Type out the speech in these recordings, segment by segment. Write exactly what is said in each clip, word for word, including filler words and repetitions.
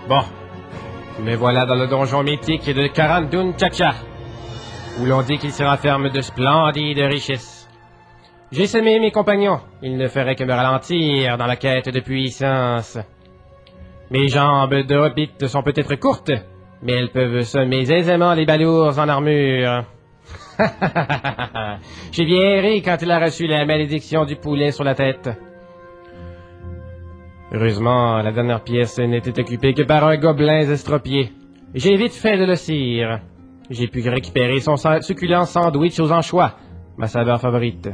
Bon, me voilà dans le donjon mythique de Karandun Chacha, où l'on dit qu'il s'y renferme de splendides richesses. J'ai semé mes compagnons, ils ne feraient que me ralentir dans la quête de puissance. Mes jambes de hobbit sont peut-être courtes, mais elles peuvent semer aisément les balourds en armure. J'ai bien ri quand il a reçu la malédiction du poulet sur la tête. Heureusement, la dernière pièce n'était occupée que par un gobelin estropié. J'ai vite fait de le cire. J'ai pu récupérer son succulent sandwich aux anchois, ma saveur favorite.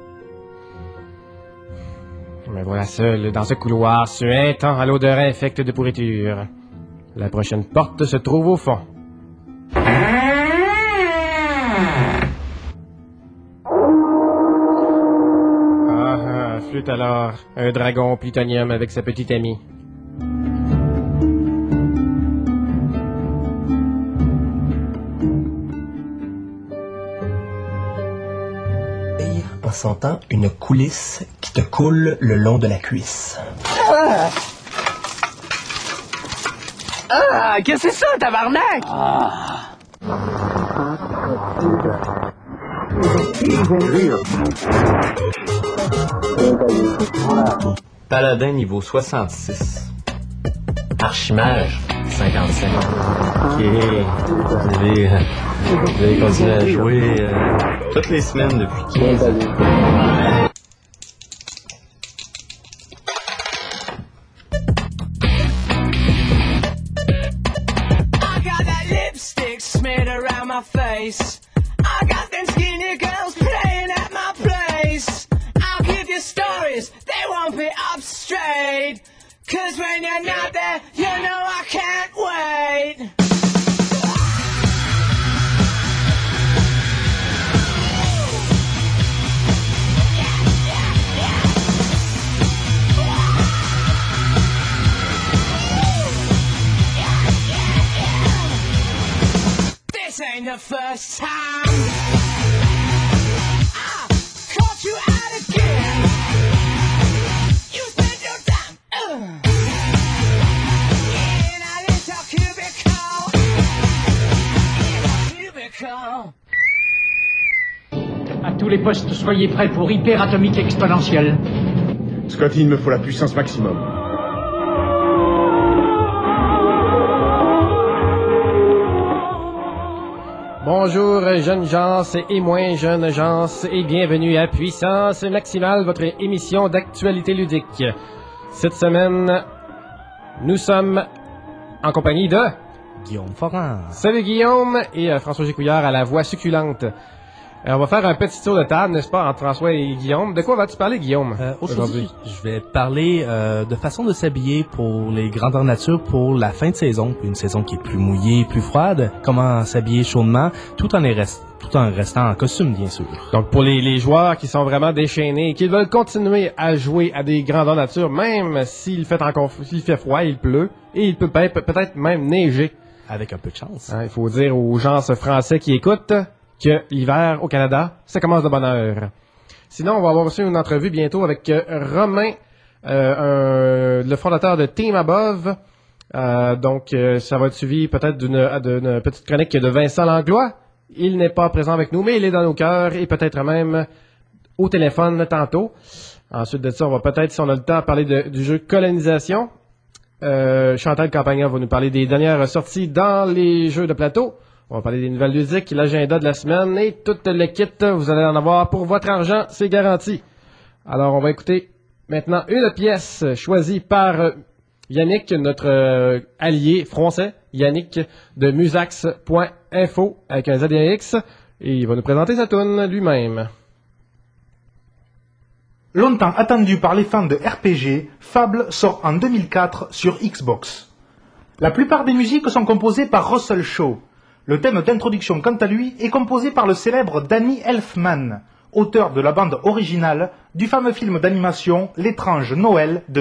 Me voilà seul dans ce couloir suintant à l'odeur infecte de pourriture. La prochaine porte se trouve au fond. Ah, flûte alors un dragon plutonium avec sa petite amie. En sentant une coulisse qui te coule le long de la cuisse. Ah! Ah! Qu'est-ce que c'est ça, tabarnak? Ah! Paladin niveau soixante-six. Archimage cinquante-cinq. Ok. Vous avez, euh, vous avez continué à jouer euh, toutes les semaines depuis quinze ans. I got that lipstick smeared around my face. I got them skinny girls playing at my place. I'll give you stories, they won't be up straight. Cause when you're not there, you know I can't wait. This ain't the first time I caught you out again. You spent your time uh. in a little cubicle. In a cubicle. À tous les postes, soyez prêts pour hyper atomique exponentielle. Scotty, il me faut la puissance maximum. Bonjour jeunes gens et moins jeunes gens et bienvenue à Puissance Maximale, votre émission d'actualité ludique. Cette semaine, nous sommes en compagnie de Guillaume Forand. Salut Guillaume et euh, François Gécouillard à la voix succulente. Euh, on va faire un petit tour de table, n'est-ce pas, entre François et Guillaume. De quoi vas-tu parler, Guillaume? Euh, aujourd'hui, je vais parler euh, de façon de s'habiller pour les grandeurs nature pour la fin de saison, une saison qui est plus mouillée, plus froide. Comment s'habiller chaudement, tout en, rest, tout en restant en costume, bien sûr. Donc, pour les, les joueurs qui sont vraiment déchaînés et qui veulent continuer à jouer à des grandeurs nature, même s'il fait, encore, s'il fait froid, il pleut, et il peut peut-être même neiger. Avec un peu de chance. Hein, il faut dire aux gens français qui écoutent que l'hiver au Canada, ça commence de bonne heure. Sinon, on va avoir aussi une entrevue bientôt avec euh, Romain, euh, un, le fondateur de Team Above. Euh, donc, euh, ça va être suivi peut-être d'une, d'une petite chronique de Vincent Langlois. Il n'est pas présent avec nous, mais il est dans nos cœurs et peut-être même au téléphone tantôt. Ensuite de ça, on va peut-être, si on a le temps, parler de, du jeu Colonisation. Euh, Chantal Campagna va nous parler des dernières sorties dans les jeux de plateau. On va parler des nouvelles ludiques, l'agenda de la semaine et tout le kit. Vous allez en avoir pour votre argent, c'est garanti. Alors, on va écouter maintenant une pièce choisie par Yannick, notre euh, allié français, Yannick de musax point info avec un Z et un X. Et il va nous présenter sa toune lui-même. Longtemps attendu par les fans de R P G, Fable sort en deux mille quatre sur Xbox. La plupart des musiques sont composées par Russell Shaw. Le thème d'introduction, quant à lui, est composé par le célèbre Danny Elfman, auteur de la bande originale du fameux film d'animation L'étrange Noël de...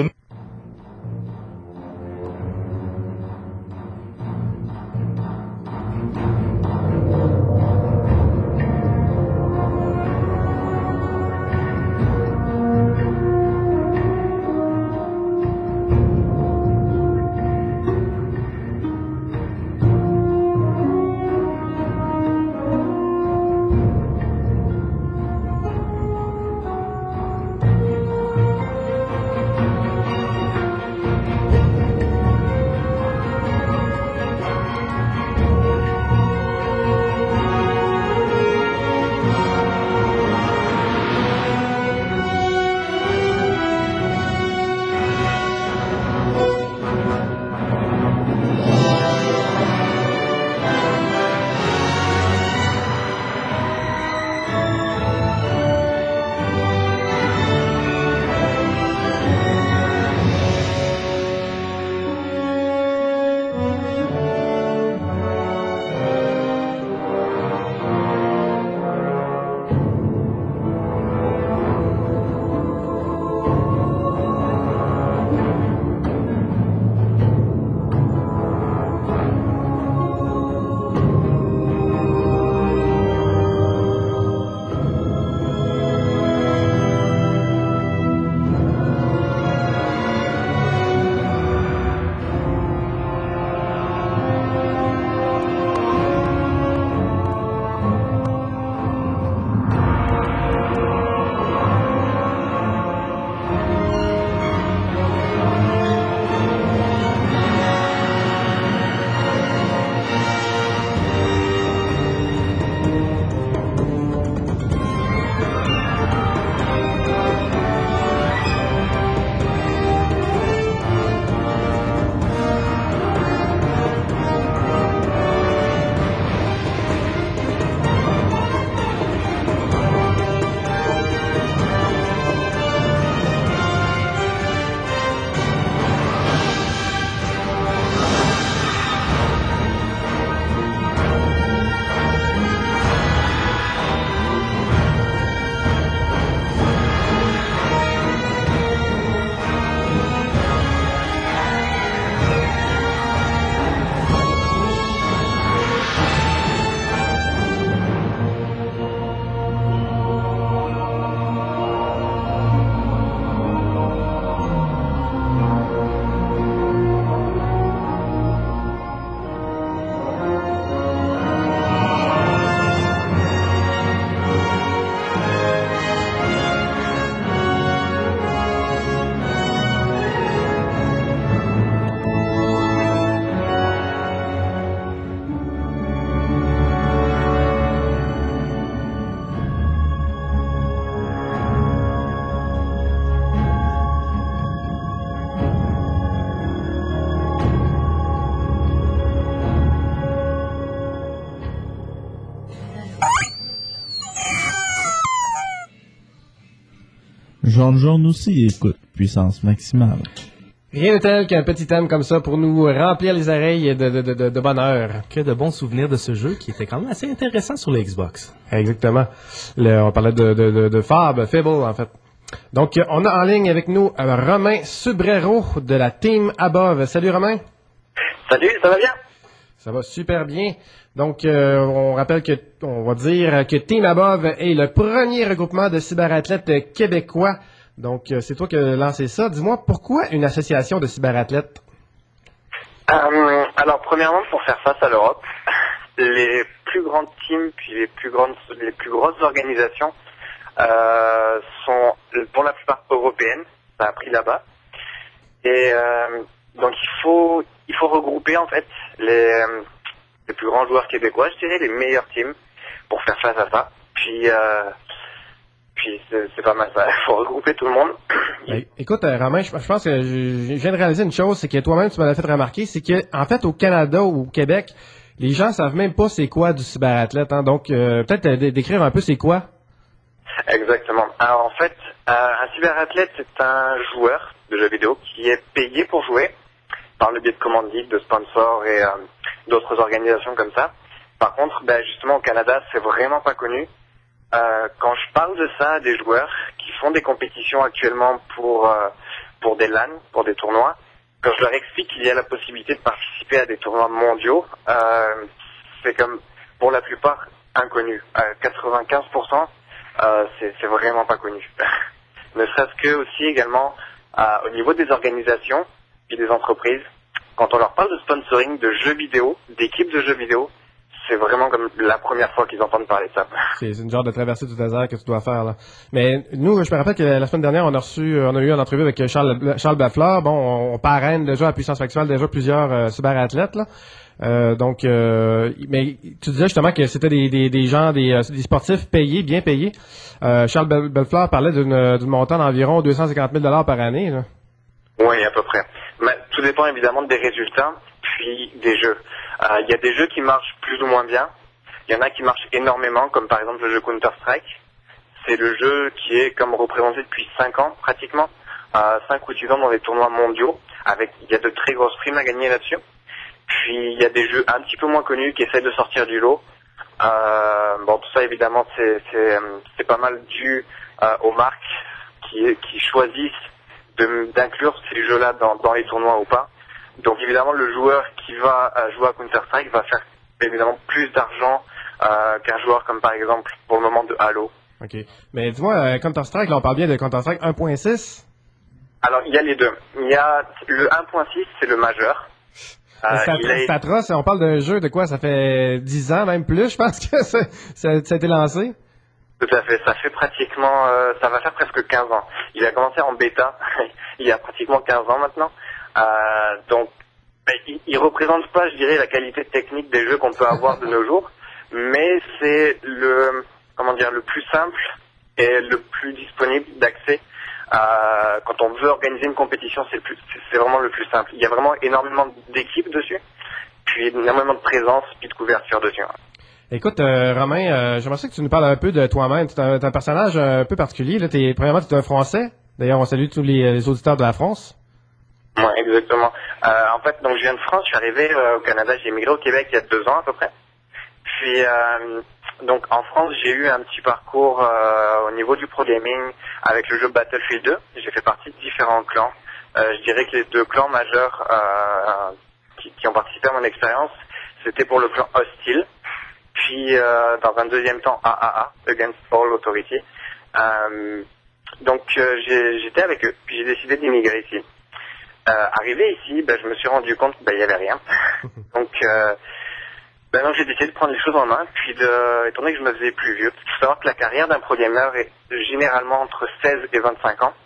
Zone jaune aussi, écoute, puissance maximale. Rien de tel qu'un petit thème comme ça pour nous remplir les oreilles de, de, de, de bonheur. Que de bons souvenirs de ce jeu qui était quand même assez intéressant sur la Xbox. Exactement. Le, on parlait de, de, de, de Fab, Fable en fait. Donc, on a en ligne avec nous euh, Romain Subrero de la Team Above. Salut Romain. Salut, ça va bien? Ça va super bien. Donc, euh, on rappelle que, on va dire que Team Above est le premier regroupement de cyberathlètes québécois. Donc, euh, c'est toi qui as lancé ça. Dis-moi, pourquoi une association de cyberathlètes? Euh, alors, premièrement, pour faire face à l'Europe, les plus grandes teams, puis les plus grandes, les plus grosses organisations euh, sont, pour la plupart, européennes. Ça a pris là-bas. Et euh, donc, il faut, il faut regrouper en fait les, les plus grands joueurs québécois, je dirais, les meilleures teams, pour faire face à ça. Puis euh, Puis c'est, c'est pas mal ça, il faut regrouper tout le monde. Ben, écoute, euh, Romain, je, je pense que je, je viens de réaliser une chose, c'est que toi-même, tu m'as fait remarquer, c'est que en fait, au Canada ou au Québec, les gens savent même pas c'est quoi du cyberathlète. Hein, donc, euh, peut-être euh, décrire un peu c'est quoi. Exactement. Alors en fait, euh, un cyberathlète, c'est un joueur de jeux vidéo qui est payé pour jouer par le biais de commandites, de sponsors et euh, d'autres organisations comme ça. Par contre, ben, justement au Canada, c'est vraiment pas connu. Euh, quand je parle de ça à des joueurs qui font des compétitions actuellement pour euh, pour des LAN, pour des tournois, quand je leur explique qu'il y a la possibilité de participer à des tournois mondiaux, euh, c'est comme pour la plupart inconnu. Euh, quatre-vingt-quinze pour cent, euh, c'est, c'est vraiment pas connu. Ne serait-ce que aussi également euh, au niveau des organisations et des entreprises, quand on leur parle de sponsoring de jeux vidéo, d'équipes de jeux vidéo, c'est vraiment comme la première fois qu'ils entendent parler de ça. C'est, c'est une genre de traversée du désert que tu dois faire, là. Mais nous, je me rappelle que la semaine dernière, on a reçu, on a eu une entrevue avec Charles, Charles Bafleur. Bon, on, on parraine déjà à Puissance Maximale déjà plusieurs euh, cyberathlètes, là. Euh, donc, euh, mais tu disais justement que c'était des, des, des gens, des, des sportifs payés, bien payés. Euh, Charles Bafleur parlait d'une, d'une montant d'environ deux cent cinquante mille dollars par année, là. Oui, à peu près. Mais tout dépend évidemment des résultats, puis des jeux. Il euh, y a des jeux qui marchent plus ou moins bien. Il y en a qui marchent énormément, comme par exemple le jeu Counter-Strike. C'est le jeu qui est comme représenté depuis cinq ans pratiquement, euh, cinq ou six ans dans des tournois mondiaux. Avec, il y a de très grosses primes à gagner là-dessus. Puis il y a des jeux un petit peu moins connus qui essaient de sortir du lot. Euh, bon, tout ça évidemment c'est c'est, c'est pas mal dû euh, aux marques qui, qui choisissent de, d'inclure ces jeux-là dans, dans les tournois ou pas. Donc évidemment le joueur qui va euh, jouer à Counter-Strike va faire évidemment plus d'argent euh, qu'un joueur comme par exemple pour le moment de Halo. Ok. Mais dis-moi, euh, Counter-Strike, là on parle bien de Counter-Strike un point six? Alors il y a les deux. Il y a le un point six, c'est le majeur. Euh, c'est, atro- est... c'est atroce, on parle d'un jeu de quoi? Ça fait dix ans, même plus, je pense que ça, ça, ça a été lancé. Tout à fait, ça fait pratiquement, euh, ça va faire presque quinze ans. Il a commencé en bêta, il y a pratiquement quinze ans maintenant. Euh, donc, ben, il, il représente pas, je dirais, la qualité technique des jeux qu'on peut avoir de nos jours, mais c'est le, comment dire, le plus simple et le plus disponible d'accès. Euh, quand on veut organiser une compétition, c'est, le plus, c'est vraiment le plus simple. Il y a vraiment énormément d'équipes dessus, puis énormément de présence, puis de couverture dessus. Écoute, euh, Romain, euh, j'aimerais ça que tu nous parles un peu de toi-même. Tu es un, t'es un personnage un peu particulier. Là. T'es, premièrement, tu es un Français. D'ailleurs, on salue tous les, les auditeurs de la France. Oui, exactement. Euh, en fait, donc je viens de France, je suis arrivé euh, au Canada, j'ai immigré au Québec il y a deux ans à peu près. Puis, euh, donc en France, j'ai eu un petit parcours euh, au niveau du pro gaming avec le jeu Battlefield deux. J'ai fait partie de différents clans. Euh, je dirais que les deux clans majeurs euh, qui, qui ont participé à mon expérience, c'était pour le clan Hostile, puis euh, dans un deuxième temps A A A, Against All Authority. Euh, donc euh, j'ai, j'étais avec eux, puis j'ai décidé d'immigrer ici. Euh, arrivé ici, ben, je me suis rendu compte qu'il ben, n'y avait rien. Donc, euh, ben, donc j'ai décidé de prendre les choses en main, puis de, étant donné que je me faisais plus vieux, il faut savoir que la carrière d'un pro gamer est généralement entre seize et vingt-cinq ans,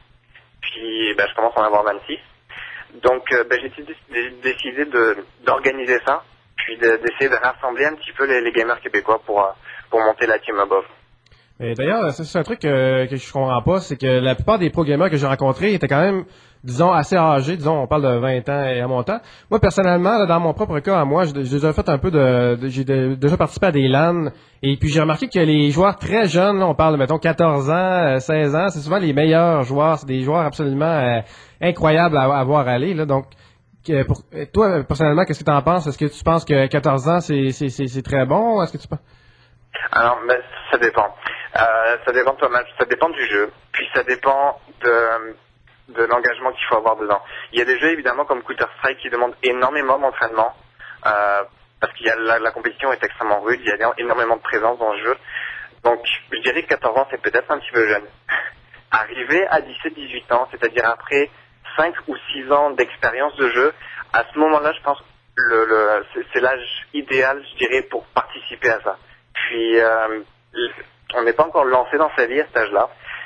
puis ben, je commence à en avoir vingt-six. Donc euh, ben, j'ai décidé, décidé de, d'organiser ça, puis de, d'essayer de rassembler un petit peu les, les gamers québécois pour, pour monter la Team Above. Et d'ailleurs, ça, c'est un truc que, que je comprends pas, c'est que la plupart des pro gamers que j'ai rencontrés étaient quand même, disons, assez âgés. Disons, on parle de vingt ans et à mon temps. Moi, personnellement, là, dans mon propre cas, à moi, j'ai j'ai déjà fait un peu de... de j'ai de- déjà participé à des LAN. Et puis, j'ai remarqué que les joueurs très jeunes, là, on parle de, mettons, quatorze ans, euh, seize ans, c'est souvent les meilleurs joueurs. C'est des joueurs absolument euh, incroyables à, à voir aller, là. Donc, que pour, toi, personnellement, qu'est-ce que tu en penses? Est-ce que tu penses que quatorze ans, c'est c'est c'est c'est très bon? Est-ce que tu penses... Alors, ben, ça dépend. Euh, ça dépend de pas mal. Ça dépend du jeu. Puis ça dépend de, de l'engagement qu'il faut avoir dedans. Il y a des jeux, évidemment, comme Counter-Strike qui demandent énormément d'entraînement. Euh, parce qu'il y a la, la compétition est extrêmement rude. Il y a énormément de présence dans le jeu. Donc, je dirais que quatorze ans, c'est peut-être un petit peu jeune. Arriver à dix-sept dix-huit ans, c'est-à-dire après cinq ou six ans d'expérience de jeu, à ce moment-là, je pense que le, le, c'est, c'est l'âge idéal, je dirais, pour participer à ça. Puis, euh, on n'est pas encore lancé dans sa vie à cet âge-là.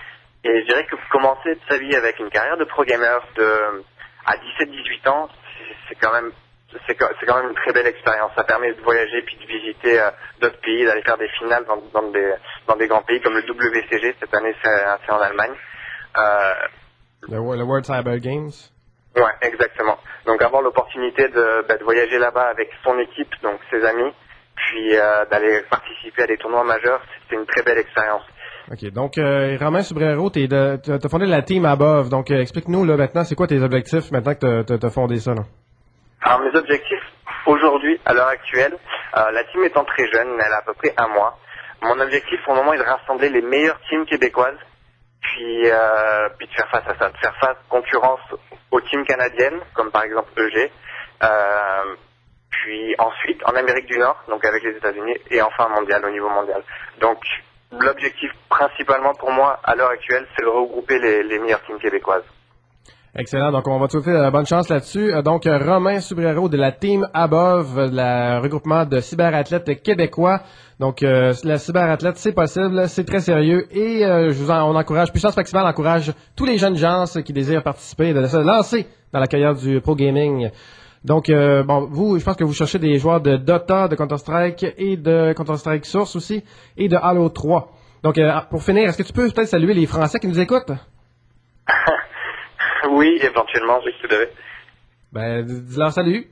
Et je dirais que commencer sa vie avec une carrière de pro gamer de, à dix-sept dix-huit ans, c'est, c'est quand même, c'est, c'est quand même une très belle expérience. Ça permet de voyager puis de visiter euh, d'autres pays, d'aller faire des finales dans, dans, des, dans des grands pays comme le W C G. Cette année, c'est, c'est en Allemagne. Euh, Le, le World Cyber Games? Ouais, exactement. Donc avoir l'opportunité de, bah, de voyager là-bas avec son équipe, donc ses amis, puis euh, d'aller participer à des tournois majeurs, c'est une très belle expérience. OK. Donc, euh, Romain Subrero, tu as fondé la team Above. Donc, euh, explique-nous, là, maintenant, c'est quoi tes objectifs maintenant que tu as fondé ça, là? Alors, mes objectifs, aujourd'hui, à l'heure actuelle, euh, la team étant très jeune, elle a à peu près un mois. Mon objectif, pour le moment, est de rassembler les meilleures teams québécoises, puis, euh, puis de faire face à ça, de faire face concurrence aux teams canadiennes, comme par exemple E G, euh, puis ensuite en Amérique du Nord, donc avec les États-Unis, et enfin mondial, au niveau mondial. Donc l'objectif principalement pour moi à l'heure actuelle, c'est de regrouper les, les meilleures teams québécoises. Excellent. Donc, on va te souhaiter euh, bonne chance là-dessus. Euh, donc, euh, Romain Subrero de la Team Above, euh, le regroupement de cyberathlètes québécois. Donc, euh, la cyberathlète, c'est possible, c'est très sérieux et euh, je vous en, on encourage, Puissance Maximale encourage tous les jeunes gens qui désirent participer, de se lancer dans la carrière du pro gaming. Donc, euh, bon, vous, je pense que vous cherchez des joueurs de Dota, de Counter-Strike et de Counter-Strike Source aussi et de Halo trois. Donc, euh, pour finir, est-ce que tu peux peut-être saluer les Français qui nous écoutent? Oui, éventuellement, oui, tout à fait. Ben, dis-leur salut.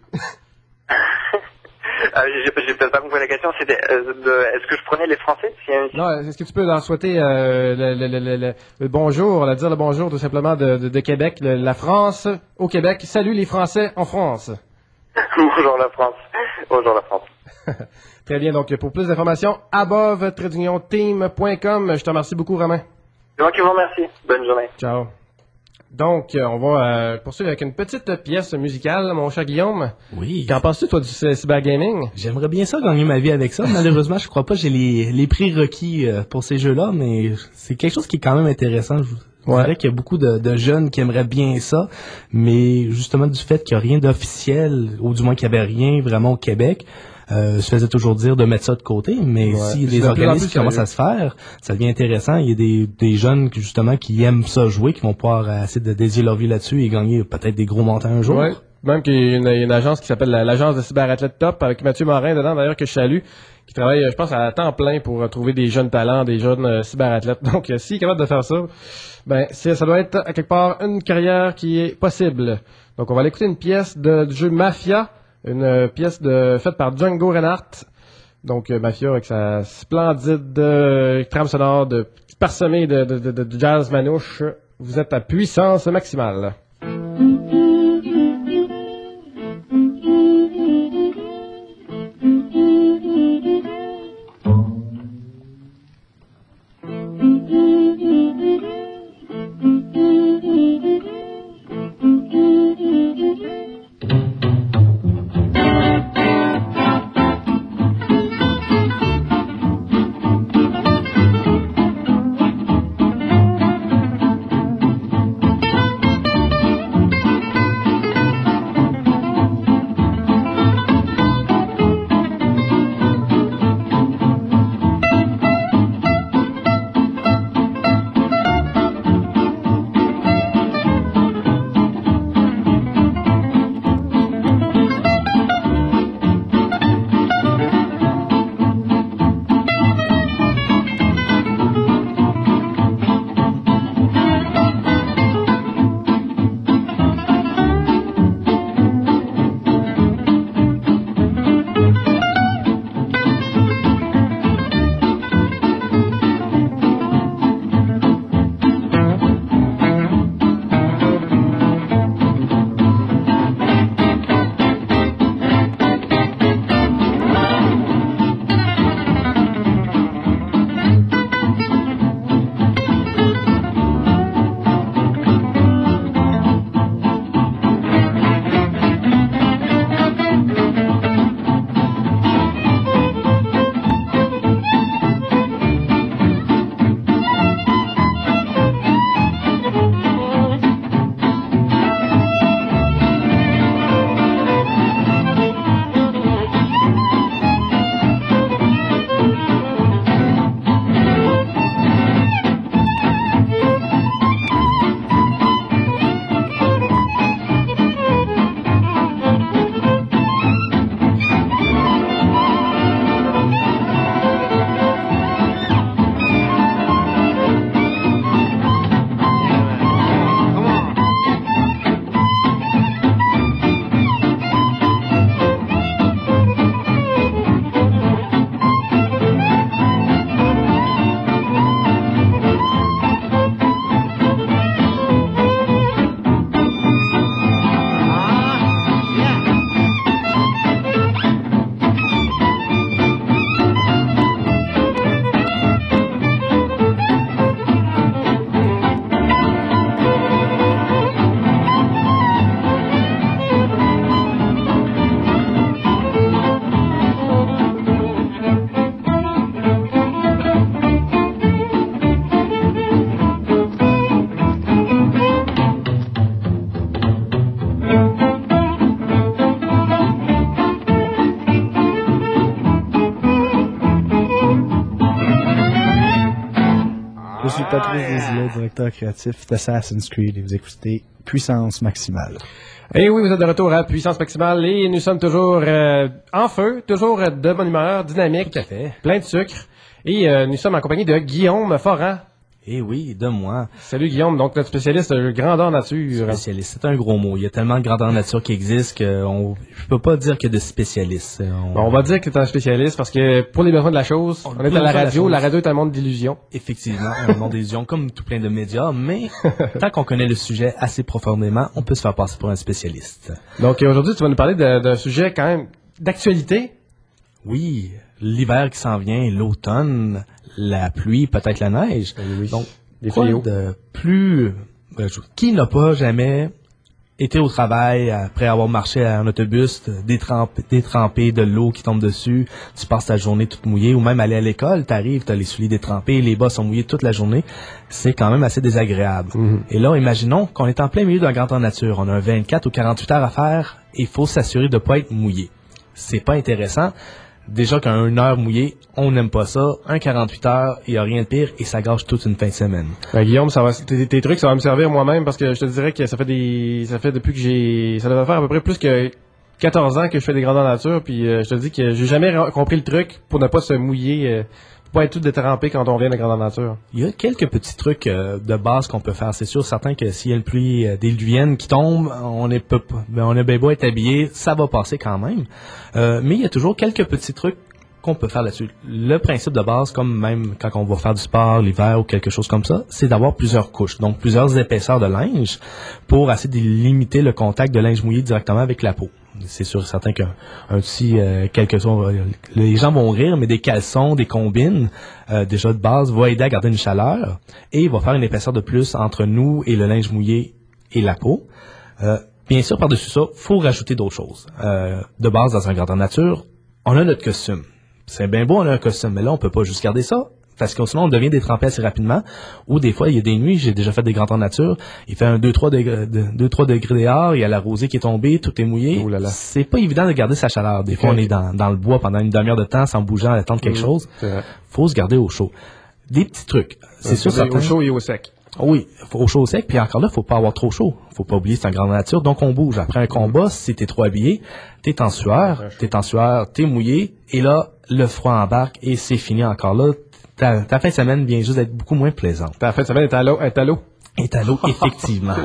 euh, j'ai, j'ai peut-être pas compris la question, c'était euh, de, est-ce que je prenais les Français si une... Non, est-ce que tu peux leur souhaiter euh, le, le, le, le, le bonjour, leur dire le bonjour tout simplement de, de, de Québec, le, la France au Québec. Salut les Français en France. Bonjour la France. Bonjour la France. Très bien, donc pour plus d'informations, above team point com. Je te remercie beaucoup, Romain. C'est moi qui vous remercie. Bonne journée. Ciao. Donc, on va euh, poursuivre avec une petite pièce musicale, mon cher Guillaume. Oui. Qu'en penses-tu, toi, du cybergaming? J'aimerais bien ça, gagner ma vie avec ça. Malheureusement, je crois pas que j'ai les, les prix requis euh, pour ces jeux-là, mais c'est quelque chose qui est quand même intéressant. Je je Ouais. dirais qu'il y a beaucoup de, de jeunes qui aimeraient bien ça, mais justement du fait qu'il n'y a rien d'officiel, ou du moins qu'il n'y avait rien vraiment au Québec, euh, se faisait toujours dire de mettre ça de côté, mais Ouais. si C'est les de plus en organismes plus commencent à se faire, ça devient intéressant. Il y a des, des jeunes qui, justement qui aiment ça jouer, qui vont pouvoir euh, essayer de dédier leur vie là-dessus et gagner peut-être des gros montants un jour. Ouais. Même qu'il y a une, une agence qui s'appelle l'agence de cyberathlète Top, avec Mathieu Morin dedans, d'ailleurs, que je salue, qui travaille, je pense, à temps plein pour euh, trouver des jeunes talents, des jeunes euh, cyberathlètes. Donc, euh, s'il est capable de faire ça, ben, c'est, ça doit être, à quelque part, une carrière qui est possible. Donc, on va aller écouter une pièce de, du jeu Mafia, une euh, pièce de, faite par Django Reinhardt. Donc, euh, Mafia avec sa splendide euh, trame sonore de, parsemée de, de, de, de jazz manouche. Vous êtes à puissance maximale. Thank Patrice Desilets, directeur créatif d'Assassin's Creed, et vous écoutez Puissance Maximale. Et oui, vous êtes de retour à Puissance Maximale et nous sommes toujours euh, en feu, toujours euh, de bonne humeur, dynamique, Tout à fait. plein de sucre. Et euh, nous sommes en compagnie de Guillaume Forand. Eh oui, de moi. Salut Guillaume, donc notre spécialiste de grandeur nature. Spécialiste, c'est un gros mot. Il y a tellement de grandeur nature qui existe qu'on je peux pas dire qu'il y a de spécialistes. On... Bon, on va dire que tu es un spécialiste parce que pour les besoins de la chose, on, on est à la radio, la, la radio est un monde d'illusions. Effectivement, un monde d'illusions comme tout plein de médias, mais tant qu'on connaît le sujet assez profondément, on peut se faire passer pour un spécialiste. Donc aujourd'hui, tu vas nous parler d'un sujet quand même d'actualité. Oui, l'hiver qui s'en vient, l'automne, la pluie, peut-être la neige. Oui, oui. Donc, des quoi fléaux. de plus... Euh, qui n'a pas jamais été au travail après avoir marché en autobus, détrempé, détrempé de l'eau qui tombe dessus, tu passes ta journée toute mouillée, ou même aller à l'école, t'arrives, t'as les souliers détrempés, les bas sont mouillés toute la journée, c'est quand même assez désagréable. Mm-hmm. Et là, imaginons qu'on est en plein milieu d'un grand temps nature, on a vingt-quatre ou quarante-huit heures à faire, et il faut s'assurer de ne pas être mouillé. C'est pas intéressant. Déjà qu'à une heure mouillée, on n'aime pas ça. Un quarante-huit heures, il n'y a rien de pire et ça gâche toute une fin de semaine. Ben, Guillaume, ça va, tes, tes trucs, ça va me servir moi-même parce que je te dirais que ça fait des, ça fait depuis que j'ai, ça devait faire à peu près plus que quatorze ans que je fais des grandeurs nature, puis euh, je te dis que j'ai jamais compris le truc pour ne pas se mouiller, euh, pour pas être tout détrempé quand on vient de grandeur nature. Il y a quelques petits trucs euh, de base qu'on peut faire. C'est sûr, certain que s'il y a une pluie euh, diluvienne qui tombe, on est peu, ben, on est bien beau être habillé, ça va passer quand même. Euh, mais il y a toujours quelques petits trucs qu'on peut faire là-dessus. Le principe de base, comme même quand on va faire du sport l'hiver ou quelque chose comme ça, c'est d'avoir plusieurs couches, donc plusieurs épaisseurs de linge pour essayer de limiter le contact de linge mouillé directement avec la peau. C'est sûr et certain qu'un un petit, euh, quelque chose, euh, les gens vont rire, mais des caleçons, des combines, euh, déjà de base, va aider à garder une chaleur et va faire une épaisseur de plus entre nous et le linge mouillé et la peau. Euh, bien sûr, par-dessus ça, faut rajouter d'autres choses. Euh, de base, dans un grandeur nature, on a notre costume. C'est bien beau, on a un costume, mais là, on peut pas juste garder ça, parce que sinon, on devient détrempé assez rapidement, ou des fois, il y a des nuits, j'ai déjà fait des grands temps nature, il fait un deux trois degrés, deux trois degrés dehors, il y a la rosée qui est tombée, tout est mouillé. Oh là là. C'est pas évident de garder sa chaleur. Des fois, okay. on est dans, dans le bois pendant une demi-heure de temps, sans bouger, à attendre quelque mmh, chose. Faut se garder au chaud. Des petits trucs. C'est ouais, sûr, certain. Au chaud et au sec. Oui, au chaud au sec, puis encore là, faut pas avoir trop chaud. Faut pas oublier, c'est en grande nature, donc on bouge. Après un combat, si t'es trop habillé, t'es en sueur, t'es en sueur, t'es mouillé, et là, le froid embarque, et c'est fini encore là. Ta, ta fin de semaine vient juste d'être beaucoup moins plaisante. Ta fin de semaine est à l'eau, est à l'eau. Est à l'eau, effectivement.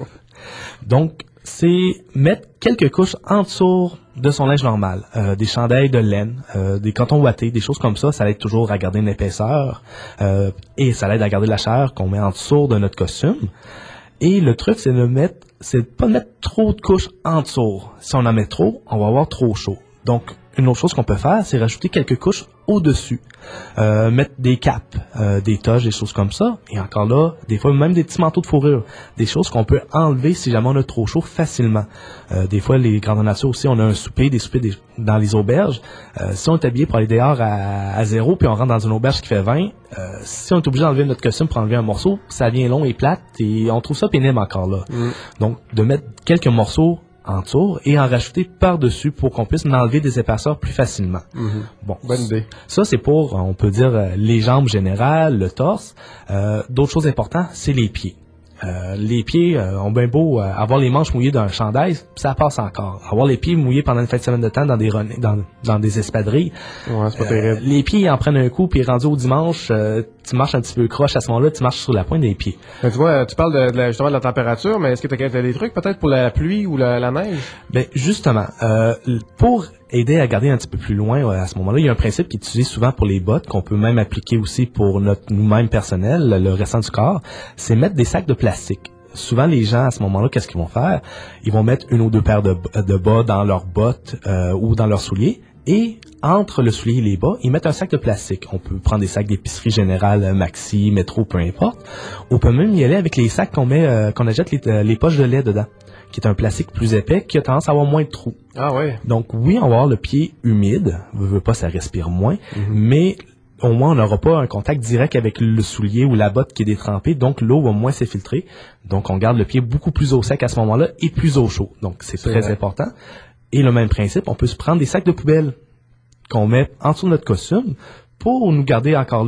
Donc, c'est mettre quelques couches en dessous de son linge normal. Euh, des chandails de laine, euh, des cotons ouatés, des choses comme ça, ça aide toujours à garder une épaisseur euh, et ça aide à garder la chaleur qu'on met en dessous de notre costume. Et le truc, c'est de mettre, c'est de pas mettre trop de couches en dessous. Si on en met trop, on va avoir trop chaud. Donc, une autre chose qu'on peut faire, c'est rajouter quelques couches au-dessus. Euh, mettre des capes, euh, des toges, des choses comme ça. Et encore là, des fois, même des petits manteaux de fourrure. Des choses qu'on peut enlever si jamais on a trop chaud facilement. Euh, des fois, les grandes nature aussi, on a un souper, des soupers des, dans les auberges. Euh, si on est habillé pour aller dehors à, à zéro, puis on rentre dans une auberge qui fait vingt, euh, si on est obligé d'enlever notre costume pour enlever un morceau, ça devient long et plate, et on trouve ça pénible encore là. Mm. Donc, de mettre quelques morceaux en tour et en rajouter par-dessus pour qu'on puisse en enlever des épaisseurs plus facilement. Mm-hmm. Bon, bonne idée. Ça, c'est pour, on peut dire, les jambes générales, le torse. Euh, d'autres choses importantes, c'est les pieds. Euh, les pieds euh, ont bien beau euh, avoir les manches mouillées d'un chandail, ça passe encore. Avoir les pieds mouillés pendant une fin de semaine de temps dans des run- dans, dans des espadrilles, ouais, c'est pas euh, terrible. Les pieds ils en prennent un coup, puis rendu au dimanche, euh, tu marches un petit peu croche à ce moment-là, tu marches sur la pointe des pieds. Mais tu vois, tu parles de, de la, justement de la température, mais est-ce que tu as des trucs peut-être pour la pluie ou la, la neige? Ben justement, euh, pour aider à garder un petit peu plus loin ouais, à ce moment-là, il y a un principe qui est utilisé souvent pour les bottes, qu'on peut même appliquer aussi pour notre nous-mêmes personnel, le restant du corps, c'est mettre des sacs de plastique. Souvent, les gens, à ce moment-là, qu'est-ce qu'ils vont faire? Ils vont mettre une ou deux paires de, de bas dans leurs bottes euh, ou dans leurs souliers. Et entre le soulier et les bas, ils mettent un sac de plastique. On peut prendre des sacs d'épicerie générale, Maxi, Métro, peu importe. On peut même y aller avec les sacs qu'on met, euh, qu'on achète les, les poches de lait dedans, qui est un plastique plus épais, qui a tendance à avoir moins de trous. Ah ouais. Donc oui, on va avoir le pied humide. Veut, veut pas, ça respire moins. Mm-hmm. Mais au moins, on n'aura pas un contact direct avec le soulier ou la botte qui est détrempée, donc l'eau va moins s'infiltrer. Donc, on garde le pied beaucoup plus au sec à ce moment-là et plus au chaud. Donc, c'est, c'est très vrai. important. Et le même principe, on peut se prendre des sacs de poubelle qu'on met en dessous de notre costume pour nous garder encore là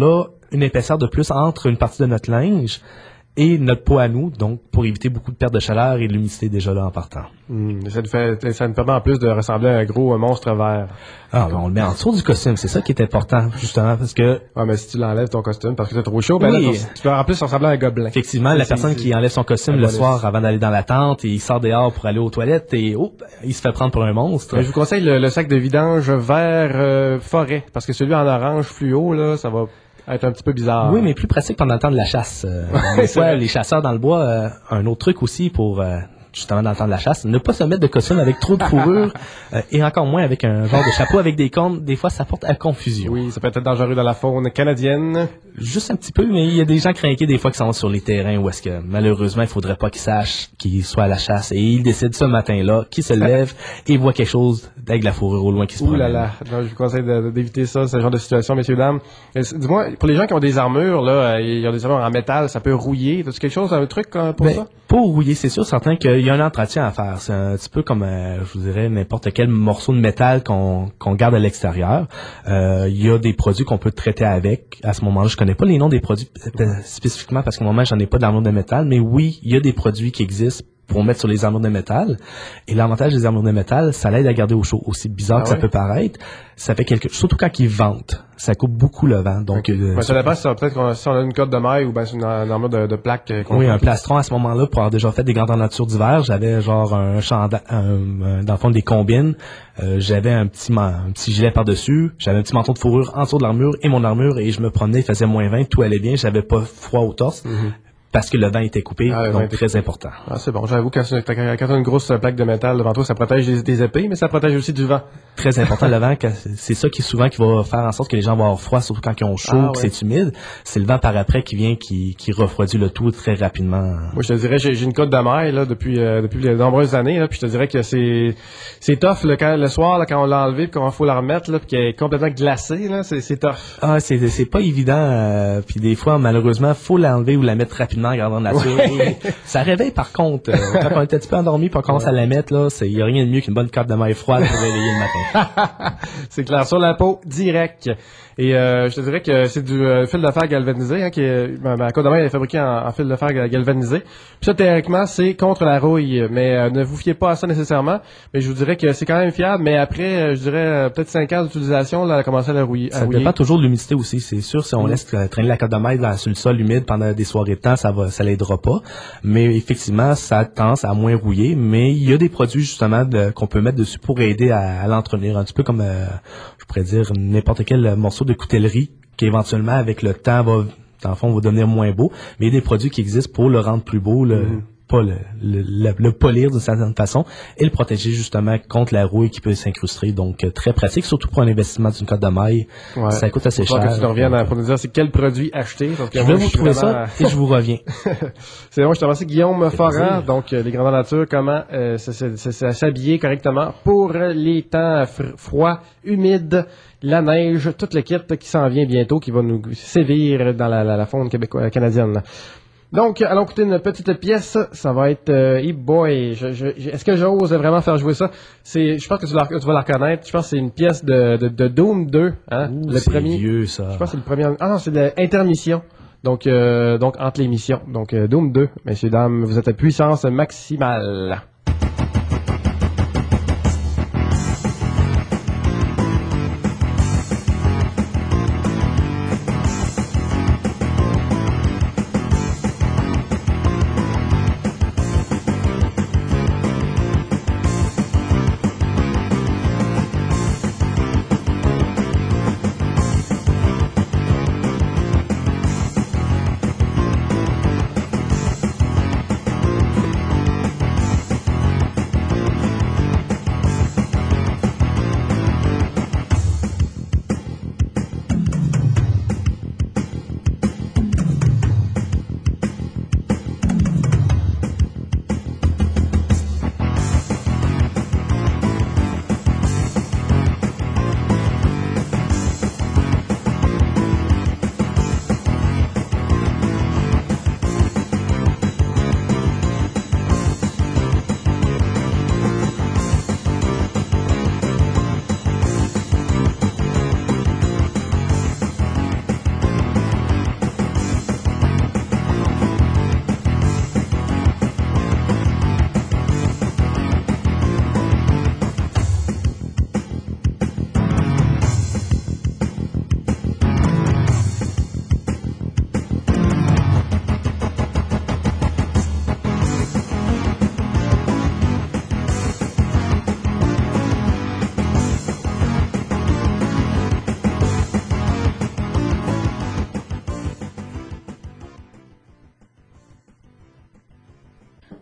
une épaisseur de plus entre une partie de notre linge et notre peau à nous, donc pour éviter beaucoup de perte de chaleur et de l'humidité déjà là en partant. Mmh, ça, nous fait, ça nous permet en plus de ressembler à un gros un monstre vert. Ah, ben on le met en dessous du costume, c'est ça qui est important, justement, parce que... Ouais, mais si tu l'enlèves ton costume parce que c'est trop chaud, ben oui. là, tu peux en plus ressembler à un gobelin. Effectivement, la personne qui enlève son costume le soir avant d'aller dans la tente et il sort dehors pour aller aux toilettes et oh, il se fait prendre pour un monstre. Mais je vous conseille le, le sac de vidange vert euh, forêt, parce que celui en orange fluo, là, ça va... être un petit peu bizarre. Oui, mais plus pratique pendant le temps de la chasse. Euh, des fois, les chasseurs dans le bois, euh, un autre truc aussi pour euh, justement dans le temps de la chasse, ne pas se mettre de costume avec trop de fourrure euh, et encore moins avec un genre de chapeau avec des cornes. Des fois, ça porte à confusion. Oui, ça peut être dangereux dans la faune canadienne. Juste un petit peu, mais il y a des gens crainqués des fois qui sont sur les terrains où est-ce que malheureusement il faudrait pas qu'ils sachent qu'ils soient à la chasse et ils décident ce matin-là qu'ils se lèvent et voient quelque chose avec la fourrure au loin qui se promène. Ouh là là, non, je vous conseille de, d'éviter ça, ce genre de situation, messieurs dames. Et, dis-moi, pour les gens qui ont des armures, là, ils ont des armures en métal, ça peut rouiller. As-tu quelque chose, un truc pour ben, ça? Pour rouiller, c'est sûr, certain qu'il y a un entretien à faire. C'est un petit peu comme, euh, je vous dirais, n'importe quel morceau de métal qu'on qu'on garde à l'extérieur. Euh, il y a des produits qu'on peut traiter avec. À ce moment-là, je connais pas les noms des produits spécifiquement parce qu'au moment, j'en ai pas d'armure de métal, mais oui, il y a des produits qui existent pour mettre sur les armures de métal. Et l'avantage des armures de métal, ça l'aide à garder au chaud. Aussi bizarre ah que ouais? ça peut paraître, ça fait quelque chose, surtout quand ils ventent. Ça coupe beaucoup le vent. Donc, okay. euh, ben, ça dépend si on, peut-être qu'on, si on a une cotte de maille ou ben c'est une, une armure de, de plaque. Oui, un plastron à ce moment-là, pour avoir déjà fait des grandeurs nature d'hiver, j'avais genre un chandail, un, dans le fond des combines, euh, j'avais un petit, un petit gilet par-dessus, j'avais un petit manteau de fourrure en dessous de l'armure et mon armure, et je me promenais, il faisait moins vingt, tout allait bien, j'avais pas froid au torse. Mm-hmm. Parce que le vent était coupé, ah, donc très important. Ah, c'est bon. J'avoue, quand tu as une grosse plaque de métal devant toi, ça protège des, des épées, mais ça protège aussi du vent. Très important, le vent, c'est ça qui est souvent qui va faire en sorte que les gens vont avoir froid, surtout quand ils ont chaud, ah, que ouais. c'est humide. C'est le vent par après qui vient, qui, qui refroidit le tout très rapidement. Moi, je te dirais, j'ai, j'ai une cotte de maille, là, depuis, euh, depuis de nombreuses années, là, puis je te dirais que c'est, c'est tough, là, quand, le soir, là, quand on l'a enlevé, puis quand il faut la remettre, là, puis qu'elle est complètement glacée, là, c'est, c'est tough. Ah, c'est, c'est pas évident, euh, puis des fois, malheureusement, faut l'enlever ou la mettre rapidement en gardant nature. Ça réveille par contre, euh, quand on est un petit peu endormi puis on commence ouais. à la mettre, là, il n'y a rien de mieux qu'une bonne cotte de maille froide pour réveiller le matin. C'est clair, sur la peau, direct. Et euh, je te dirais que c'est du euh, fil de fer galvanisé, hein, qui est, ma, ma cotte de maille est fabriquée en, en fil de fer galvanisé. Puis ça, théoriquement, c'est contre la rouille, mais euh, ne vous fiez pas à ça nécessairement. Mais je vous dirais que c'est quand même fiable, mais après, euh, je dirais euh, peut-être cinq ans d'utilisation, là, elle a commencé à la rouiller. Ça dépend toujours de l'humidité aussi, c'est sûr. Si on mmh. laisse euh, traîner la cotte de maille dans, sur le sol humide pendant des soirées de temps, ça va, ça l'aidera pas. Mais effectivement, ça a tendance à moins rouiller. Mais il y a des produits justement de, qu'on peut mettre dessus pour aider à, à l'entretenir, un petit peu comme, euh, je pourrais dire, n'importe quel morceau de coutellerie qui éventuellement, avec le temps, va, dans le fond, va devenir moins beau. Mais il y a des produits qui existent pour le rendre plus beau, le, mmh. pas le, le, le, le polir d'une certaine façon et le protéger justement contre la rouille qui peut s'incruster. Donc, euh, très pratique, surtout pour un investissement d'une cotte de maille. Ouais. Ça coûte assez cher. Que tu nous reviennes donc, pour nous dire c'est quel produit acheter. Parce que je vais vous trouver vraiment... ça et je vous reviens. C'est bon, je te remercie Guillaume Forand. Donc, euh, les grandeurs nature, comment euh, s'habiller correctement pour les temps fr- froids, humides, la neige, tout le kit qui s'en vient bientôt, qui va nous sévir dans la, la, la faune québécoise, canadienne. Donc, allons écouter une petite pièce. Ça va être... Euh, hey boy, je, je, est-ce que j'ose vraiment faire jouer ça? C'est, je pense que tu, la, tu vas la reconnaître. Je pense que c'est une pièce de, de, de Doom deux. Hein? Ouh, le c'est premier, vieux, ça. Je pense que c'est le premier... Ah non, c'est l'intermission. Donc, euh, donc, entre les missions. Donc, euh, Doom deux. Messieurs, dames, vous êtes à puissance maximale.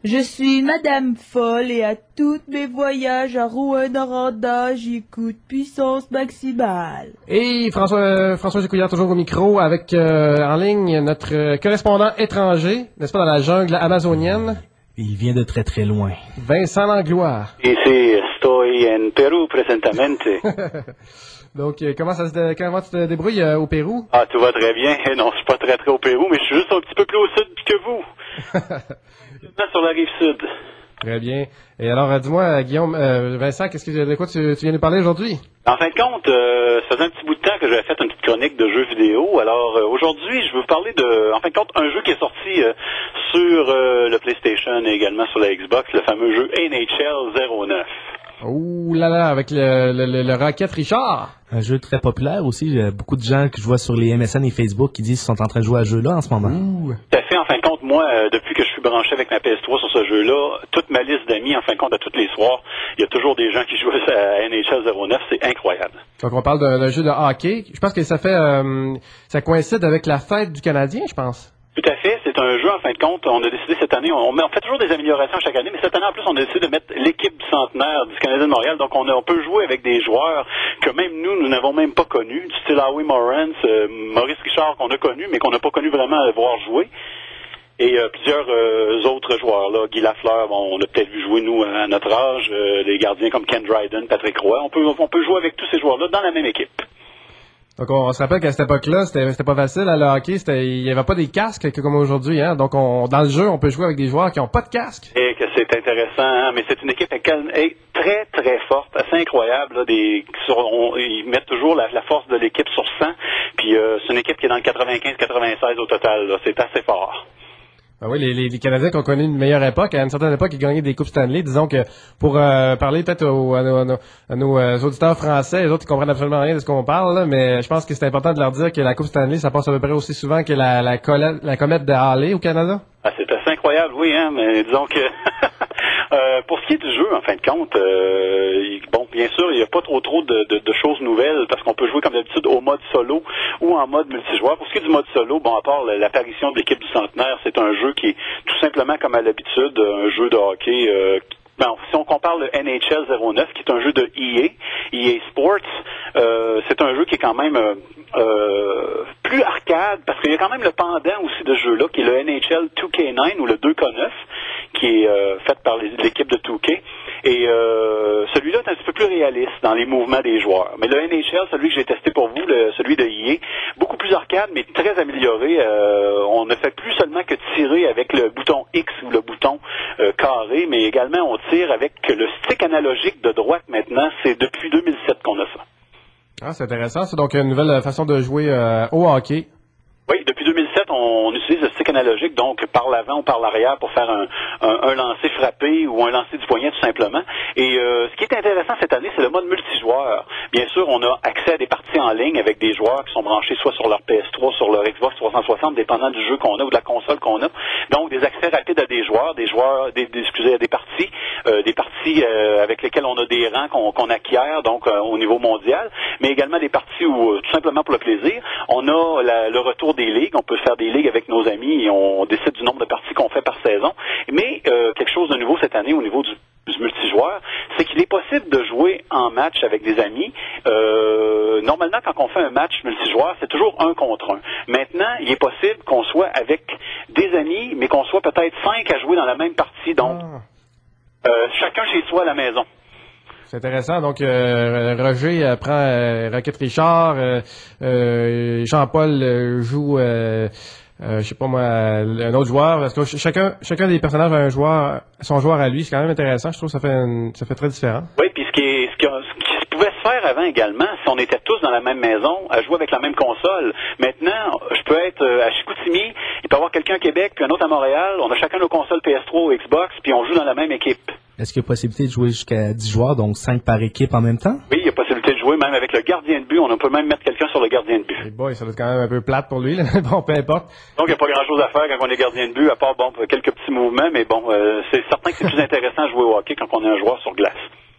Je suis Madame Folle et à tous mes voyages à Rouen-Noranda, j'écoute puissance maximale. Et François, euh, François Gécouillard, toujours au micro, avec euh, en ligne notre euh, correspondant étranger, n'est-ce pas, dans la jungle amazonienne. Il vient de très très loin. Vincent Langlois. Ici, estoy en Perú presentemente. Donc, euh, comment ça se dé- comment tu te débrouilles euh, au Pérou? Ah, tout va très bien. Non, je suis pas très très au Pérou, mais je suis juste un petit peu plus au sud que vous. Sur la rive sud. Très bien. Et alors, euh, dis-moi, euh, Guillaume, euh, Vincent, qu'est-ce que de quoi tu, tu viens nous parler aujourd'hui? En fin de compte, euh, ça faisait un petit bout de temps que j'avais fait une petite chronique de jeux vidéo. Alors, euh, aujourd'hui, je veux vous parler de, en fin de compte, un jeu qui est sorti euh, sur euh, le PlayStation et également sur la Xbox, le fameux jeu N H L zéro neuf. Ouh là là, avec le, le, le, le Rocket Richard. Un jeu très populaire aussi. Il y a beaucoup de gens que je vois sur les M S N et Facebook qui disent qu'ils sont en train de jouer à ce jeu-là en ce moment. Ouh. Tout à fait. En fin de compte, moi, euh, depuis que je suis branché avec ma P S trois sur ce jeu-là, toute ma liste d'amis, en fin de compte, à tous les soirs, il y a toujours des gens qui jouent à N H L zéro neuf. C'est incroyable. Donc, on parle d'un d'un jeu de hockey. Je pense que ça fait, euh, ça coïncide avec la fête du Canadien, je pense. Tout à fait. C'est un jeu, en fin de compte, on a décidé cette année, on, on fait toujours des améliorations chaque année, mais cette année, en plus, on a décidé de mettre l'équipe du centenaire du Canadien de Montréal. Donc, on, a, on peut jouer avec des joueurs que même nous, nous n'avons même pas connus, du style Howie Morans, euh, Maurice Richard, qu'on a connu, mais qu'on n'a pas connu vraiment à voir jouer. Et euh, plusieurs euh, autres joueurs, là, Guy Lafleur, bon, on a peut-être vu jouer, nous, à notre âge, euh, des gardiens comme Ken Dryden, Patrick Roy. On peut, on peut jouer avec tous ces joueurs-là dans la même équipe. Donc, on, on se rappelle qu'à cette époque-là, c'était, c'était pas facile, à le hockey, c'était, il y avait pas des casques comme aujourd'hui, hein. Donc, on, dans le jeu, on peut jouer avec des joueurs qui ont pas de casque. Et que c'est intéressant, hein? Mais c'est une équipe est très, très forte, assez incroyable, là, des, sur, on, ils mettent toujours la, la force de l'équipe sur cent, puis euh, c'est une équipe qui est dans le quatre-vingt-quinze quatre-vingt-seize au total, là. C'est assez fort. Ben oui, les, les, les Canadiens qui ont connu une meilleure époque, à une certaine époque, ils gagnaient des Coupes Stanley. Disons que pour euh, parler peut-être aux, à nos, à nos, à nos euh, auditeurs français, les autres, ils comprennent absolument rien de ce qu'on parle, là, mais je pense que c'est important de leur dire que la Coupe Stanley, ça passe à peu près aussi souvent que la, la, colette, la comète de Halley au Canada. Ah, c'est assez incroyable, oui, hein, mais disons que euh, pour ce qui est du jeu, en fin de compte, euh, il, bon, bien sûr, il n'y a pas trop trop de, de, de choses nouvelles parce qu'on peut jouer comme d'habitude au mode solo ou en mode multijoueur. Pour ce qui est du mode solo, bon, à part l'apparition de l'équipe du centenaire, c'est un jeu qui est tout simplement comme à l'habitude, un jeu de hockey euh, ben, si on compare le N H L zéro neuf, qui est un jeu de E A, E A Sports, euh, c'est un jeu qui est quand même euh, euh, plus arcade, parce qu'il y a quand même le pendant aussi de ce jeu-là, qui est le N H L deux K neuf ou le deux K neuf, qui est euh, fait par les, l'équipe de deux K. Et euh, celui-là est un petit peu plus réaliste dans les mouvements des joueurs. Mais le N H L, celui que j'ai testé pour vous, le, celui de E A, beaucoup plus arcade, mais très amélioré. Euh, on ne fait plus seulement que tirer avec le bouton X ou le bouton euh, carré, mais également on tire avec le stick analogique de droite maintenant. C'est depuis deux mille sept qu'on a ça. Ah, c'est intéressant. C'est donc une nouvelle façon de jouer euh, au hockey. Oui, depuis deux mille sept, on utilise le stick analogique, donc par l'avant ou par l'arrière pour faire un, un, un lancer frappé ou un lancer du poignet tout simplement. Et euh, ce qui est intéressant cette année, c'est le mode multijoueur. Bien sûr, on a accès à des parties en ligne avec des joueurs qui sont branchés soit sur leur P S trois, sur leur Xbox trois cent soixante, dépendant du jeu qu'on a ou de la console qu'on a. Donc, des accès rapides à des joueurs, des joueurs, des, des excusez, à des parties, euh, des parties euh, avec lesquelles on a des rangs qu'on, qu'on acquiert, donc euh, au niveau mondial, mais également des parties où, euh, tout simplement pour le plaisir, on a la, le retour des ligues. On peut faire des ligues avec nos amis et on décide du nombre de parties qu'on fait par saison. Mais euh, quelque chose de nouveau cette année au niveau du, du multijoueur, c'est qu'il est possible de jouer en match avec des amis. Euh, normalement, quand on fait un match multijoueur, c'est toujours un contre un. Maintenant, il est possible qu'on soit avec des amis, mais qu'on soit peut-être cinq à jouer dans la même partie. Donc, euh, chacun chez soi à la maison. C'est intéressant. Donc, euh, Roger euh, prend euh, Rocket Richard, euh, euh, Jean-Paul euh, joue, euh, euh, je sais pas moi, un autre joueur. Parce que chacun, chacun des personnages a un joueur, son joueur à lui. C'est quand même intéressant. Je trouve que ça fait, une, ça fait très différent. Oui, puis ce qui, est, ce, qui, ce qui pouvait se faire avant également, si on était tous dans la même maison, à jouer avec la même console. Maintenant, je peux être à Chicoutimi, il peut y avoir quelqu'un à Québec, puis un autre à Montréal. On a chacun nos consoles P S trois ou Xbox, puis on joue dans la même équipe. Est-ce qu'il y a possibilité de jouer jusqu'à dix joueurs, donc cinq par équipe en même temps? Oui, il y a possibilité de jouer même avec le gardien de but. On peut même mettre quelqu'un sur le gardien de but. Hey boy, ça doit être quand même un peu plate pour lui, là. Bon, peu importe. Donc, il n'y a pas grand-chose à faire quand on est gardien de but, à part bon quelques petits mouvements, mais bon, euh, c'est certain que c'est plus intéressant de jouer au hockey quand on est un joueur sur glace.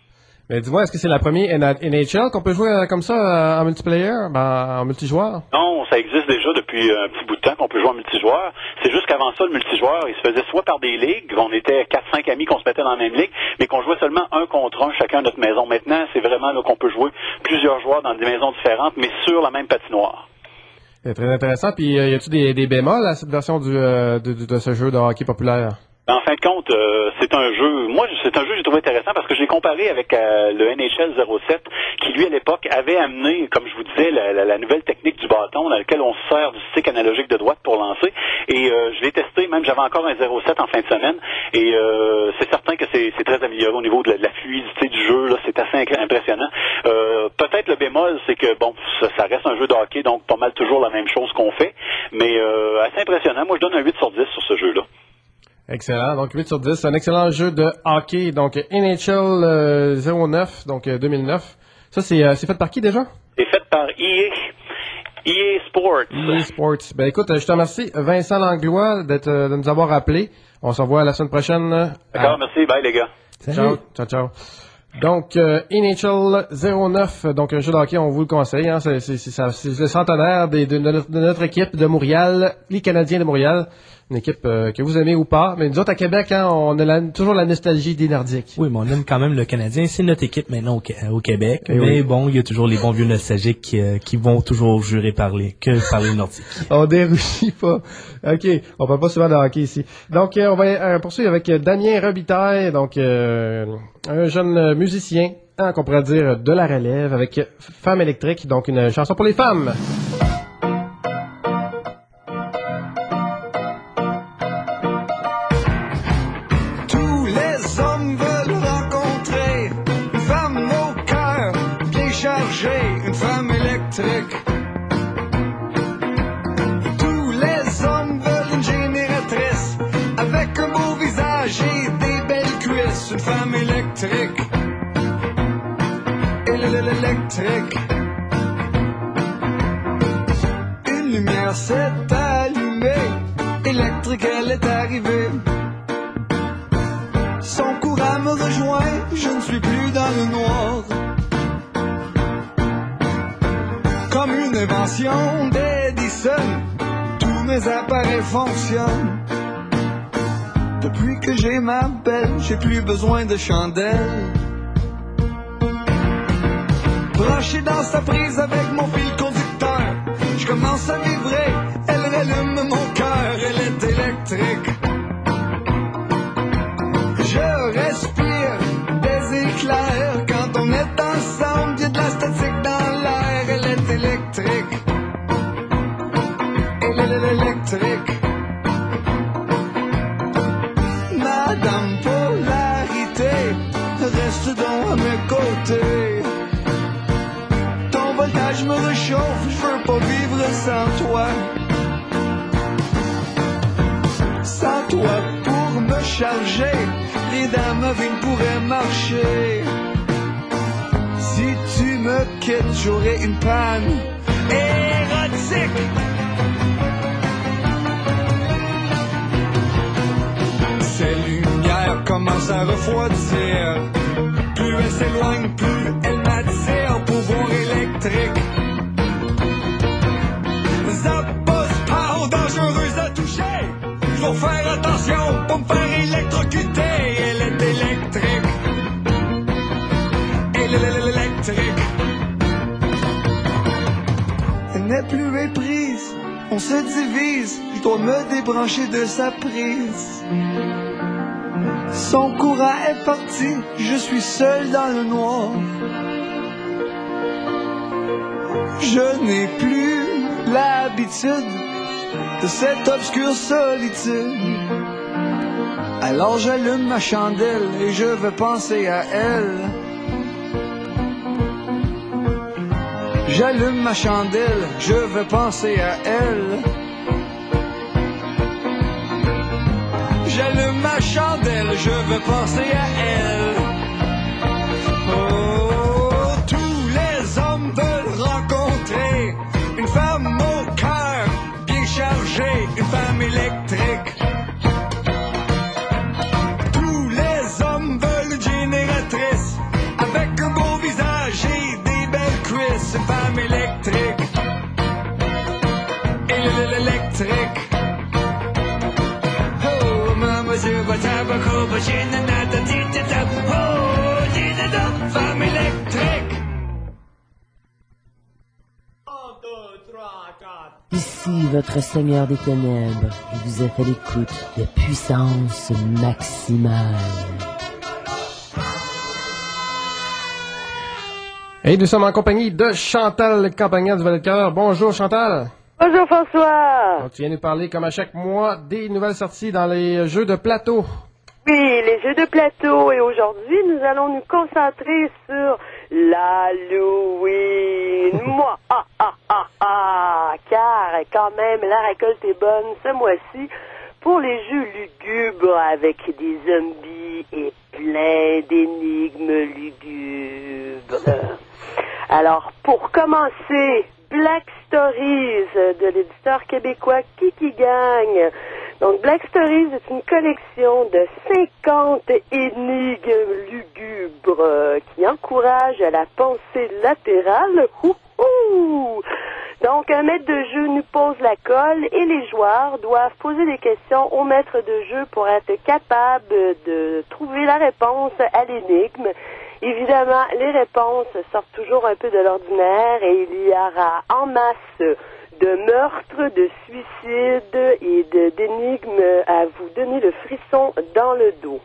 Mais dis-moi, est-ce que c'est la première N H L qu'on peut jouer euh, comme ça euh, en multiplayer, ben, en multijoueur? Non, ça existe déjà depuis un petit bout de temps qu'on peut jouer en multijoueur. C'est juste qu'avant ça, le multijoueur, il se faisait soit par des ligues, on était quatre cinq amis qu'on se mettait dans la même ligue, mais qu'on jouait seulement un contre un chacun à notre maison. Maintenant, c'est vraiment là qu'on peut jouer plusieurs joueurs dans des maisons différentes, mais sur la même patinoire. C'est très intéressant. Puis, euh, y a-tu des, des bémols à cette version du, euh, de, de ce jeu de hockey populaire? En fin de compte, euh, c'est un jeu, moi c'est un jeu que j'ai trouvé intéressant parce que je l'ai comparé avec euh, le N H L zéro sept qui lui à l'époque avait amené, comme je vous disais, la, la, la nouvelle technique du bâton dans laquelle on se sert du stick analogique de droite pour lancer. Et euh, je l'ai testé, même j'avais encore un zéro sept en fin de semaine et euh, c'est certain que c'est, c'est très amélioré au niveau de la, de la fluidité du jeu, là, c'est assez impressionnant. Euh, peut-être le bémol, c'est que bon, ça, ça reste un jeu de hockey, donc pas mal toujours la même chose qu'on fait, mais euh, assez impressionnant. Moi je donne un huit sur dix sur ce jeu-là. Excellent. Donc, huit sur dix. C'est un excellent jeu de hockey. Donc, N H L euh, zéro neuf, donc euh, deux mille neuf. Ça, c'est, euh, c'est fait par qui déjà? C'est fait par E A. E A Sports. E A Sports. Ben, écoute, je te remercie, Vincent Langlois, d'être, euh, de nous avoir appelés. On se revoit la semaine prochaine. D'accord, à... merci. Bye, les gars. Salut. Ciao, ciao, ciao. Donc, euh, N H L zéro neuf, donc un jeu de hockey, on vous le conseille. Hein, c'est, c'est, c'est, c'est le centenaire des, de, de, notre, de notre équipe de Montréal, les Canadiens de Montréal. Une équipe euh, que vous aimez ou pas. Mais nous autres, à Québec, hein, on a la, toujours la nostalgie des Nordiques. Oui, mais on aime quand même le Canadien. C'est notre équipe maintenant au, au Québec. Et mais oui. bon, il y a toujours les bons vieux nostalgiques qui, euh, qui vont toujours jurer parler que parler nordique. On dérougit pas. OK, on parle pas souvent de hockey ici. Donc, euh, on va euh, poursuivre avec Damien Robitaille, donc euh, un jeune musicien, hein, qu'on pourrait dire de la relève, avec Femme électrique, donc une chanson pour les femmes. Une femme électrique. Tous les hommes veulent une génératrice avec un beau visage et des belles cuisses. Une femme électrique. Électrique. Une lumière s'est allumée. Électrique, elle est arrivée. Son courant me rejoint. Je ne suis plus dans le noir. Comme une invention d'Edison, tous mes appareils fonctionnent. Depuis que j'ai ma belle, j'ai plus besoin de chandelle. Branché dans sa prise avec mon fil conducteur, je commence à vibrer, elle rallume mon cœur, elle est électrique. Je respire des éclairs quand on est ensemble, il y a de la statique dans l'air, elle est électrique. Elle est électrique. Madame Polarité, reste donc à mes côtés. Ton voltage me réchauffe, je veux pas vivre sans toi. Sans toi pour me charger, les dames ma vie ne pourrait marcher. Si tu me quittes, j'aurai une panne érotique. Ces lumières commencent à refroidir. Plus elle s'éloigne, plus elle m'attire. Pouvoir électrique. Zappos power, dangereuse à toucher. Faut faire attention pour me faire électrocuter. Elle est électrique. Elle est électrique. Elle n'est plus éprise. On se divise. Je dois me débrancher de sa prise. Son courant est parti. Je suis seul dans le noir. Je n'ai plus l'habitude de cette obscure solitude. Alors j'allume ma chandelle et je veux penser à elle. J'allume ma chandelle, je veux penser à elle. J'allume ma chandelle, je veux penser à elle. Oh, tous les hommes veulent rencontrer une femme au cœur bien chargée, une femme électrique. Tous les hommes veulent une génératrice avec un femme électrique. Électrique. Oh, maman, je vois tabac, machine, nada, tita, oh, tita, femme électrique. Ici votre Seigneur des Ténèbres, et vous êtes à l'écoute de Puissance Maximale. Et nous sommes en compagnie de Chantal Campagna du Valet-de-Cœur. Bonjour Chantal. Bonjour François. Donc, tu viens nous parler, comme à chaque mois, des nouvelles sorties dans les jeux de plateau. Oui, les jeux de plateau. Et aujourd'hui, nous allons nous concentrer sur l'Halloween. Moi, ah, ah, ah, ah. Car, quand même, la récolte est bonne ce mois-ci pour les jeux lugubres avec des zombies et plein d'énigmes lugubres. Alors, pour commencer, Black Stories de l'éditeur québécois Kiki Gang. Donc, Black Stories est une collection de cinquante énigmes lugubres qui encouragent à la pensée latérale. Ouhou! Donc, un maître de jeu nous pose la colle et les joueurs doivent poser des questions au maître de jeu pour être capable de trouver la réponse à l'énigme. Évidemment, les réponses sortent toujours un peu de l'ordinaire et il y aura en masse de meurtres, de suicides et de, d'énigmes à vous donner le frisson dans le dos.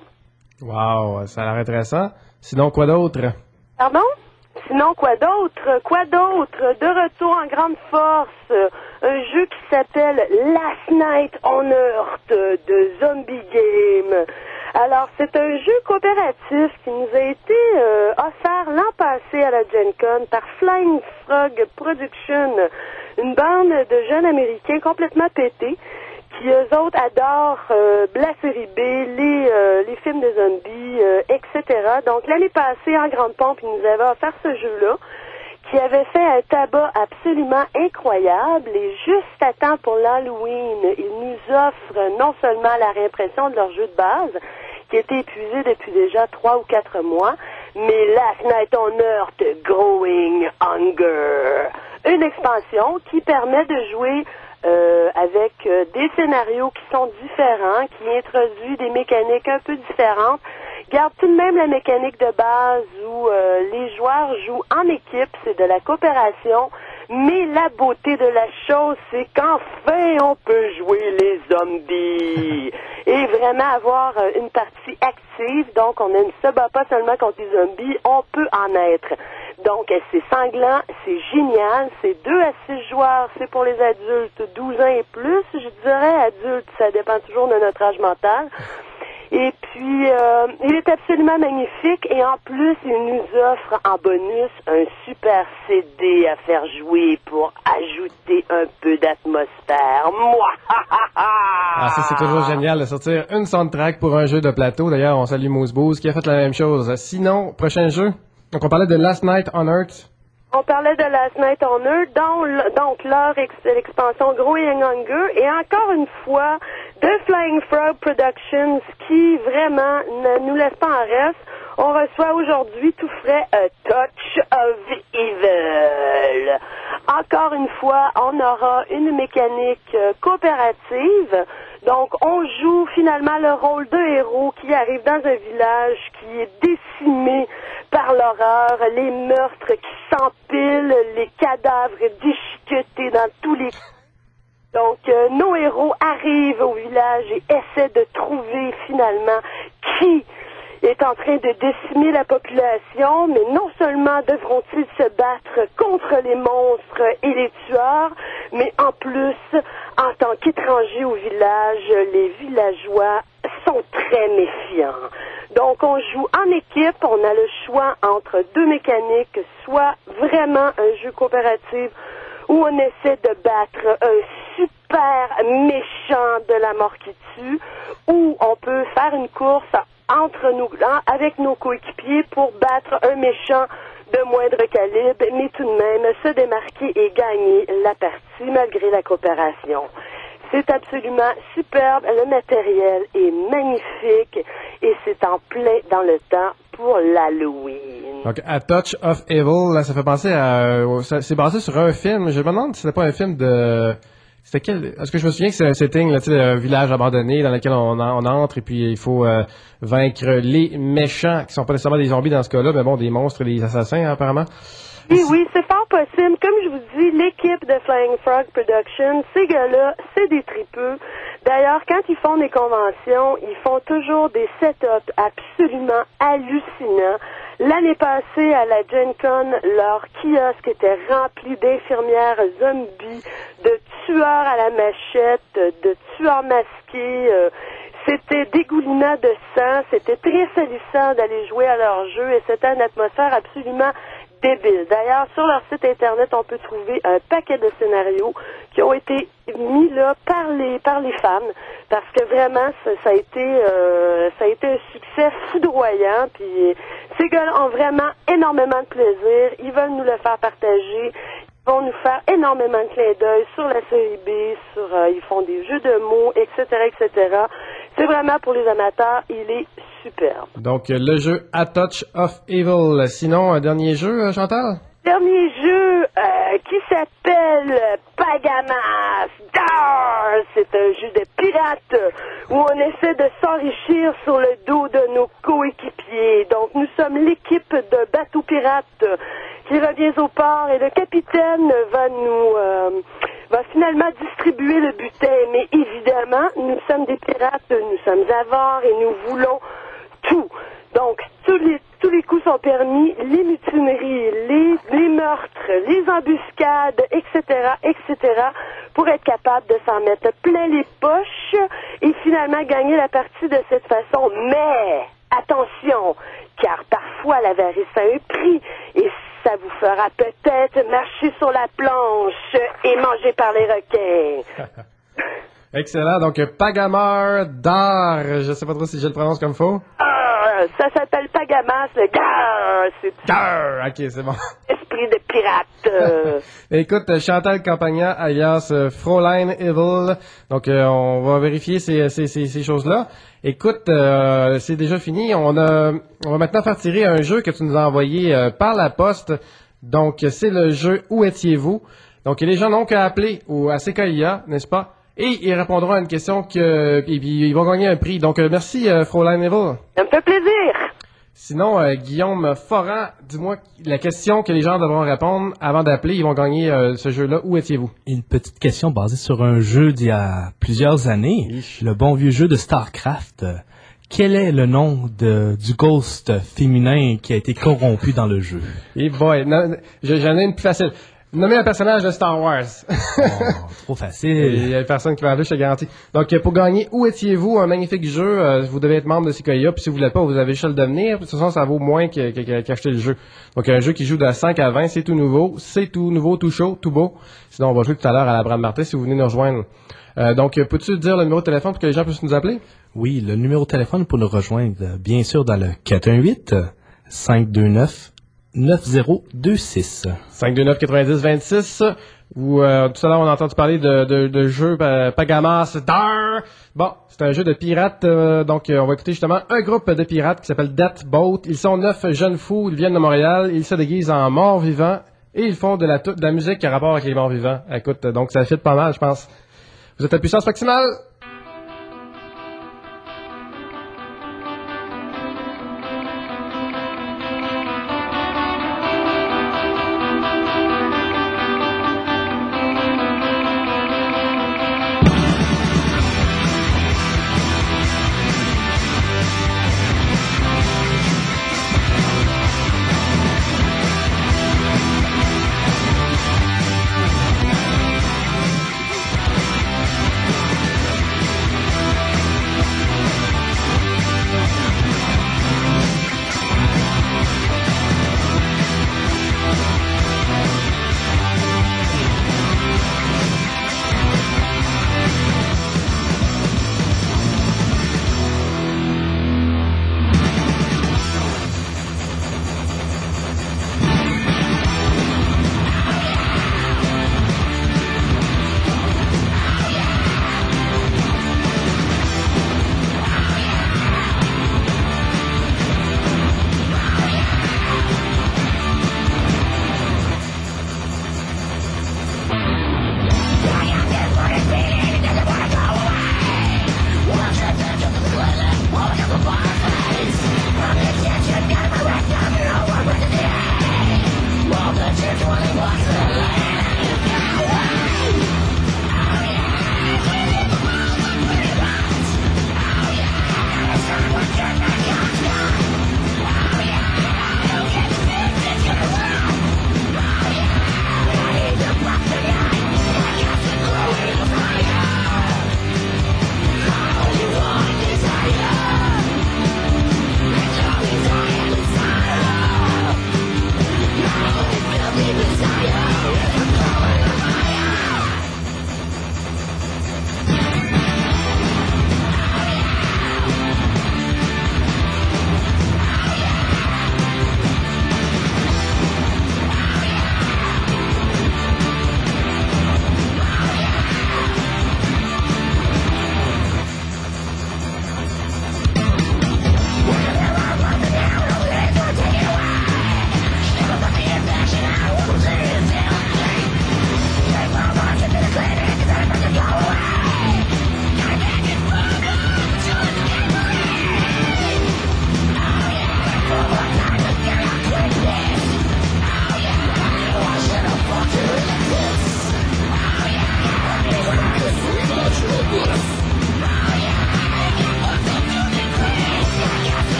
Wow, ça a l'air intéressant. Sinon, quoi d'autre? Pardon? Sinon, quoi d'autre? Quoi d'autre? De retour en grande force, un jeu qui s'appelle Last Night on Earth de Zombie Game. Alors, c'est un jeu coopératif qui nous a été euh, offert l'an passé à la Gen Con par Flying Frog Production, une bande de jeunes Américains complètement pétés qui, eux autres, adorent euh, la série B, les, euh, les films de zombies, euh, et cetera. Donc, l'année passée, en grande pompe, ils nous avaient offert ce jeu-là, qui avait fait un tabac absolument incroyable, et juste à temps pour l'Halloween, ils nous offrent non seulement la réimpression de leur jeu de base, qui était épuisé depuis déjà trois ou quatre mois, mais Last Night on Earth Growing Hunger, une expansion qui permet de jouer Euh, avec euh, des scénarios qui sont différents, qui introduit des mécaniques un peu différentes, garde tout de même la mécanique de base où euh, les joueurs jouent en équipe, c'est de la coopération, mais la beauté de la chose, c'est qu'enfin on peut jouer les zombies et vraiment avoir euh, une partie active, donc on ne se bat pas seulement contre les zombies, on peut en être. Donc, c'est sanglant, c'est génial, c'est deux à six joueurs, c'est pour les adultes, douze ans et plus, je dirais adultes, ça dépend toujours de notre âge mental. Et puis, euh, il est absolument magnifique et en plus, il nous offre en bonus un super C D à faire jouer pour ajouter un peu d'atmosphère. Moi! Ah, ça, c'est toujours génial de sortir une soundtrack pour un jeu de plateau. D'ailleurs, on salue Moose Booze qui a fait la même chose. Sinon, prochain jeu? Donc, on parlait de Last Night on Earth. On parlait de Last Night on Earth, dont, donc leur ex, l'expansion Growing Hunger, et encore une fois, de Flying Frog Productions, qui vraiment ne nous laisse pas en reste. On reçoit aujourd'hui tout frais A Touch of Evil. Encore une fois, on aura une mécanique euh, coopérative. Donc, on joue finalement le rôle de héros qui arrive dans un village qui est décimé par l'horreur, les meurtres qui s'empilent, les cadavres déchiquetés dans tous les... Donc, euh, nos héros arrivent au village et essaient de trouver finalement qui est en train de décimer la population, mais non seulement devront-ils se battre contre les monstres et les tueurs, mais en plus, en tant qu'étrangers au village, les villageois sont très méfiants. Donc, on joue en équipe, on a le choix entre deux mécaniques, soit vraiment un jeu coopératif où on essaie de battre un super méchant de la mort qui tue, ou on peut faire une course entre nous, avec nos coéquipiers pour battre un méchant de moindre calibre, mais tout de même se démarquer et gagner la partie malgré la coopération. C'est absolument superbe, le matériel est magnifique et c'est en plein dans le temps pour l'Halloween. Donc, A Touch of Evil, là, ça fait penser à... ça- c'est basé sur un film. Je me demande si c'était pas un film de... C'était quel... Est-ce que je me souviens que c'est un setting, là, tu sais, un village abandonné dans lequel on, en- on entre et puis il faut euh, vaincre les méchants, qui sont pas nécessairement des zombies dans ce cas-là, mais bon, des monstres et des assassins, hein, apparemment. Oui, oui, c'est fort possible. Comme je vous dis, l'équipe de Flying Frog Productions, ces gars-là, c'est des tripeux. D'ailleurs, quand ils font des conventions, ils font toujours des setups absolument hallucinants. L'année passée, à la Gen Con, leur kiosque était rempli d'infirmières zombies, de tueurs à la machette, de tueurs masqués. euh, C'était dégoulinant de sang, c'était très salissant d'aller jouer à leur jeu et c'était une atmosphère absolument débile. D'ailleurs, sur leur site internet, on peut trouver un paquet de scénarios qui ont été mis là par les par les fans, parce que vraiment, ça, ça a été euh, ça a été un succès foudroyant. Puis ces gars ont vraiment énormément de plaisir. Ils veulent nous le faire partager. Ils vont nous faire énormément de clins d'œil sur la série B, sur euh, ils font des jeux de mots, et cetera, et cetera. C'est vraiment pour les amateurs, il est superbe. Donc, euh, le jeu A Touch of Evil. Sinon, un dernier jeu, euh, Chantal? Dernier jeu euh, qui s'appelle Pagamas Dar. C'est un jeu de pirates où on essaie de s'enrichir sur le dos de nos coéquipiers. Donc nous sommes l'équipe de bateaux pirates qui revient au port et le capitaine va nous euh, va finalement distribuer le butin. Mais évidemment, nous sommes des pirates, nous sommes avares et nous voulons tout. Donc, tous les, tous les coups sont permis, les mutineries, les, les meurtres, les embuscades, et cetera, et cetera, pour être capable de s'en mettre plein les poches et finalement gagner la partie de cette façon. Mais, attention, car parfois l'avarice a un prix et ça vous fera peut-être marcher sur la planche et manger par les requins. Excellent. Donc, Pagamar Dar. Je sais pas trop si je le prononce comme faux. Ah, ça s'appelle Pagamas, le gar. C'est Gar. OK, c'est bon. esprit de pirate. euh. Écoute, Chantal Campagna, alias euh, Fraulein Evil. Donc, euh, on va vérifier ces, ces, ces, ces choses-là. Écoute, euh, c'est déjà fini. On, a, on va maintenant faire tirer un jeu que tu nous as envoyé euh, par la poste. Donc, c'est le jeu Où étiez-vous? Donc, les gens n'ont qu'à appeler ou à C K I A, n'est-ce pas? Et ils répondront à une question que, et puis ils vont gagner un prix. Donc, euh, merci, euh, Fraulein Evil. Ça me fait plaisir. Sinon, euh, Guillaume Foran, dis-moi la question que les gens devront répondre avant d'appeler. Ils vont gagner euh, ce jeu-là. Où étiez-vous? Une petite question basée sur un jeu d'il y a plusieurs années, le bon vieux jeu de StarCraft. Quel est le nom de, du ghost féminin qui a été corrompu dans le jeu? Et boy, non, je- j'en ai une plus facile. Nommez un personnage de Star Wars. Oh, trop facile. Il y a personne qui va appeler, je te garantis. Donc, euh, pour gagner Où étiez-vous? Un magnifique jeu. euh, vous devez être membre de C K I A. Puis si vous ne l'êtes pas, vous avez juste à le devenir. De toute façon, ça vaut moins que- que- que- qu'acheter le jeu. Donc, un jeu qui joue de cinq à vingt. C'est tout nouveau. C'est tout nouveau, tout chaud, tout beau. Sinon, on va jouer tout à l'heure à la Brande Martin si vous venez nous rejoindre. Euh, donc, euh, peux-tu dire le numéro de téléphone pour que les gens puissent nous appeler? Oui, le numéro de téléphone pour nous rejoindre, euh, bien sûr, dans le quatre un huit, cinq deux neuf, neuf zéro deux six. cinq deux neuf, quatre-vingt-dix, vingt-six. Ou euh, tout à l'heure, on a entendu parler de, de, de jeu euh, Pagamas Dar. Bon, c'est un jeu de pirates. euh, donc, euh, on va écouter justement un groupe de pirates qui s'appelle Death Boat. Ils sont neuf jeunes fous. Ils viennent de Montréal. Ils se déguisent en morts vivants. Et ils font de la, de la musique qui a rapport avec les morts vivants. Écoute, donc ça fit pas mal, je pense. Vous êtes à puissance maximale?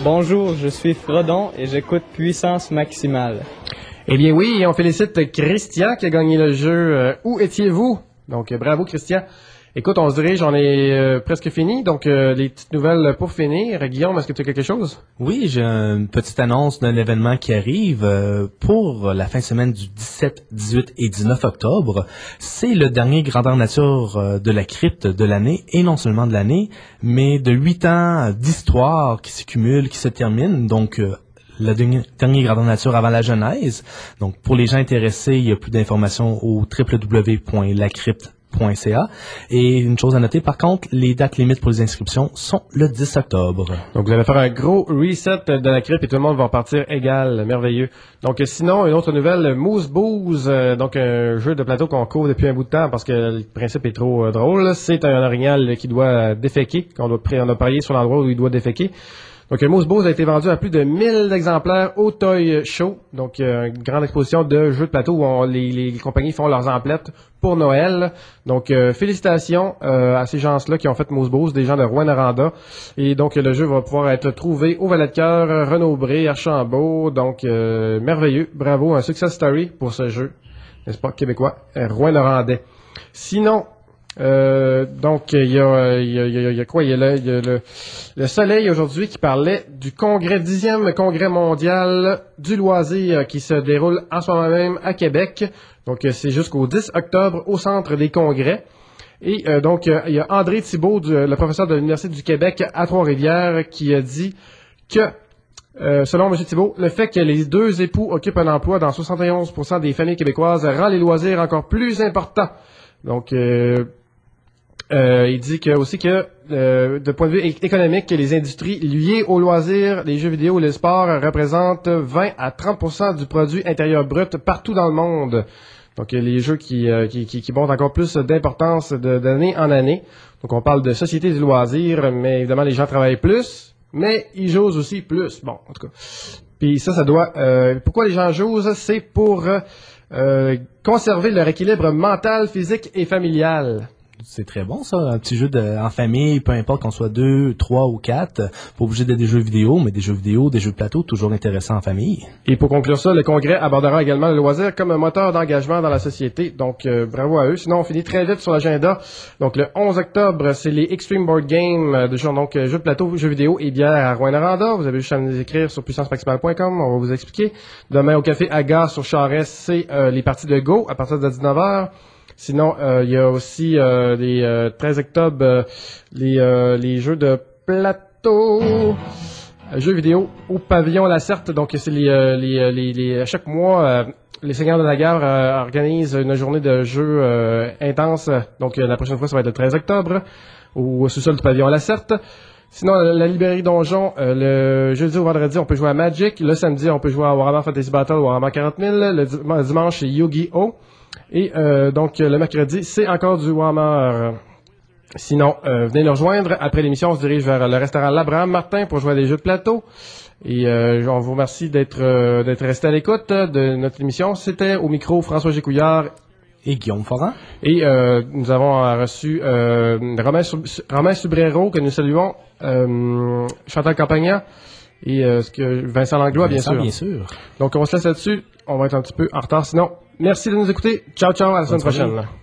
Bonjour, je suis Frodon et j'écoute Puissance Maximale. Eh bien oui, on félicite Christian qui a gagné le jeu euh, Où étiez-vous? Donc euh, bravo Christian. Écoute, on se dirige, on est euh, presque fini, donc euh, les petites nouvelles pour finir. Guillaume, est-ce que tu as quelque chose? Oui, j'ai une petite annonce d'un événement qui arrive euh, pour la fin de semaine du dix-sept, dix-huit et dix-neuf octobre. C'est le dernier Grandeur Nature euh, de la crypte de l'année, et non seulement de l'année, mais de huit ans d'histoire qui se cumulent, qui se terminent, donc... Euh, le dernier, dernier Grandeur Nature avant la Genèse. Donc, pour les gens intéressés, il y a plus d'informations au w w w point la crypte point c a. Et une chose à noter, par contre, les dates limites pour les inscriptions sont le dix octobre. Donc, vous allez faire un gros reset de la crypte et tout le monde va repartir égal. Merveilleux. Donc, sinon, une autre nouvelle, Moose Booze, euh, donc un jeu de plateau qu'on court depuis un bout de temps parce que le principe est trop euh, drôle. C'est un orignal qui doit déféquer, qu'on doit, on a parié sur l'endroit où il doit déféquer. Donc, Moose Booze a été vendu à plus de mille exemplaires au Toy Show. Donc, euh, une grande exposition de jeux de plateau où on, les, les, les compagnies font leurs emplettes pour Noël. Donc, euh, félicitations euh, à ces gens-là qui ont fait Moose Booze, des gens de Rouyn-Noranda. Et donc, le jeu va pouvoir être trouvé au Valet-de-Cœur, Renaud-Bré, Archambault. Donc, euh, merveilleux. Bravo, un success story pour ce jeu, n'est-ce pas, québécois, euh, Rouyn-Norandais. Sinon... Euh, donc il y a, il y a, il y a, il y a quoi? Il y a, le, il y a le, le Soleil aujourd'hui qui parlait du congrès, dixième congrès mondial du loisir qui se déroule en ce moment même à Québec. Donc c'est jusqu'au dix octobre au centre des congrès. Et euh, donc euh, il y a André Thibault, du, le professeur de l'Université du Québec à Trois-Rivières, qui a dit que Euh, selon M. Thibault, le fait que les deux époux occupent un emploi dans soixante et onze pour cent des familles québécoises rend les loisirs encore plus importants. Donc, euh, euh, il dit que, aussi que, euh, de point de vue é- économique, que les industries liées aux loisirs, les jeux vidéo et le sport représentent vingt à trente pour cent du produit intérieur brut partout dans le monde. Donc, les jeux qui, euh, qui, qui, qui montent encore plus d'importance de, d'année en année. Donc, on parle de société du loisir, mais évidemment, les gens travaillent plus. Mais ils jouent aussi plus. Bon, en tout cas. Puis ça, ça doit... Euh, pourquoi les gens jouent? C'est pour euh, conserver leur équilibre mental, physique et familial. C'est très bon, ça. Un petit jeu de, en famille, peu importe qu'on soit deux, trois ou quatre. Pas obligé d'être des jeux vidéo, mais des jeux vidéo, des jeux de plateau, toujours intéressants en famille. Et pour conclure ça, le congrès abordera également le loisir comme un moteur d'engagement dans la société. Donc, euh, bravo à eux. Sinon, on finit très vite sur l'agenda. Donc, le onze octobre, c'est les Extreme Board Games de genre, donc, jeux de plateau, jeux vidéo et bière à Rouyn-Noranda. Vous avez juste à nous écrire sur puissance maximale point com. On va vous expliquer. Demain, au Café Aga sur Charest, c'est euh, les parties de Go à partir de dix-neuf heures. Sinon, euh, il y a aussi euh, les euh, treize octobre, euh, les, euh, les jeux de plateau, euh, jeux vidéo au pavillon Lacerte. Donc, c'est les, euh, les, les, les, chaque mois, euh, les Seigneurs de la Guerre euh, organisent une journée de jeux euh, intense. Donc, euh, la prochaine fois, ça va être le treize octobre, au sous-sol du pavillon Lacerte. Sinon, la, la librairie Donjon, euh, le jeudi au vendredi, on peut jouer à Magic. Le samedi, on peut jouer à Warhammer Fantasy Battle ou Warhammer quarante mille. Le dim- dimanche, c'est Yu-Gi-Oh! Et euh, donc, le mercredi, c'est encore du Warhammer. Sinon, euh, venez nous rejoindre. Après l'émission, on se dirige vers le restaurant L'Abraham Martin pour jouer à des jeux de plateau. Et euh, on vous remercie d'être euh, d'être resté à l'écoute de notre émission. C'était au micro François Gécouillard et Guillaume Forand. Et euh, nous avons reçu euh, Romain, Sub- Romain Subrero, que nous saluons, euh, Chantal Campagna et euh, ce que Vincent Langlois, bien Vincent, sûr. bien sûr. Donc, on se laisse là-dessus. On va être un petit peu en retard. Sinon, merci de nous écouter. Ciao, ciao. À la semaine prochaine.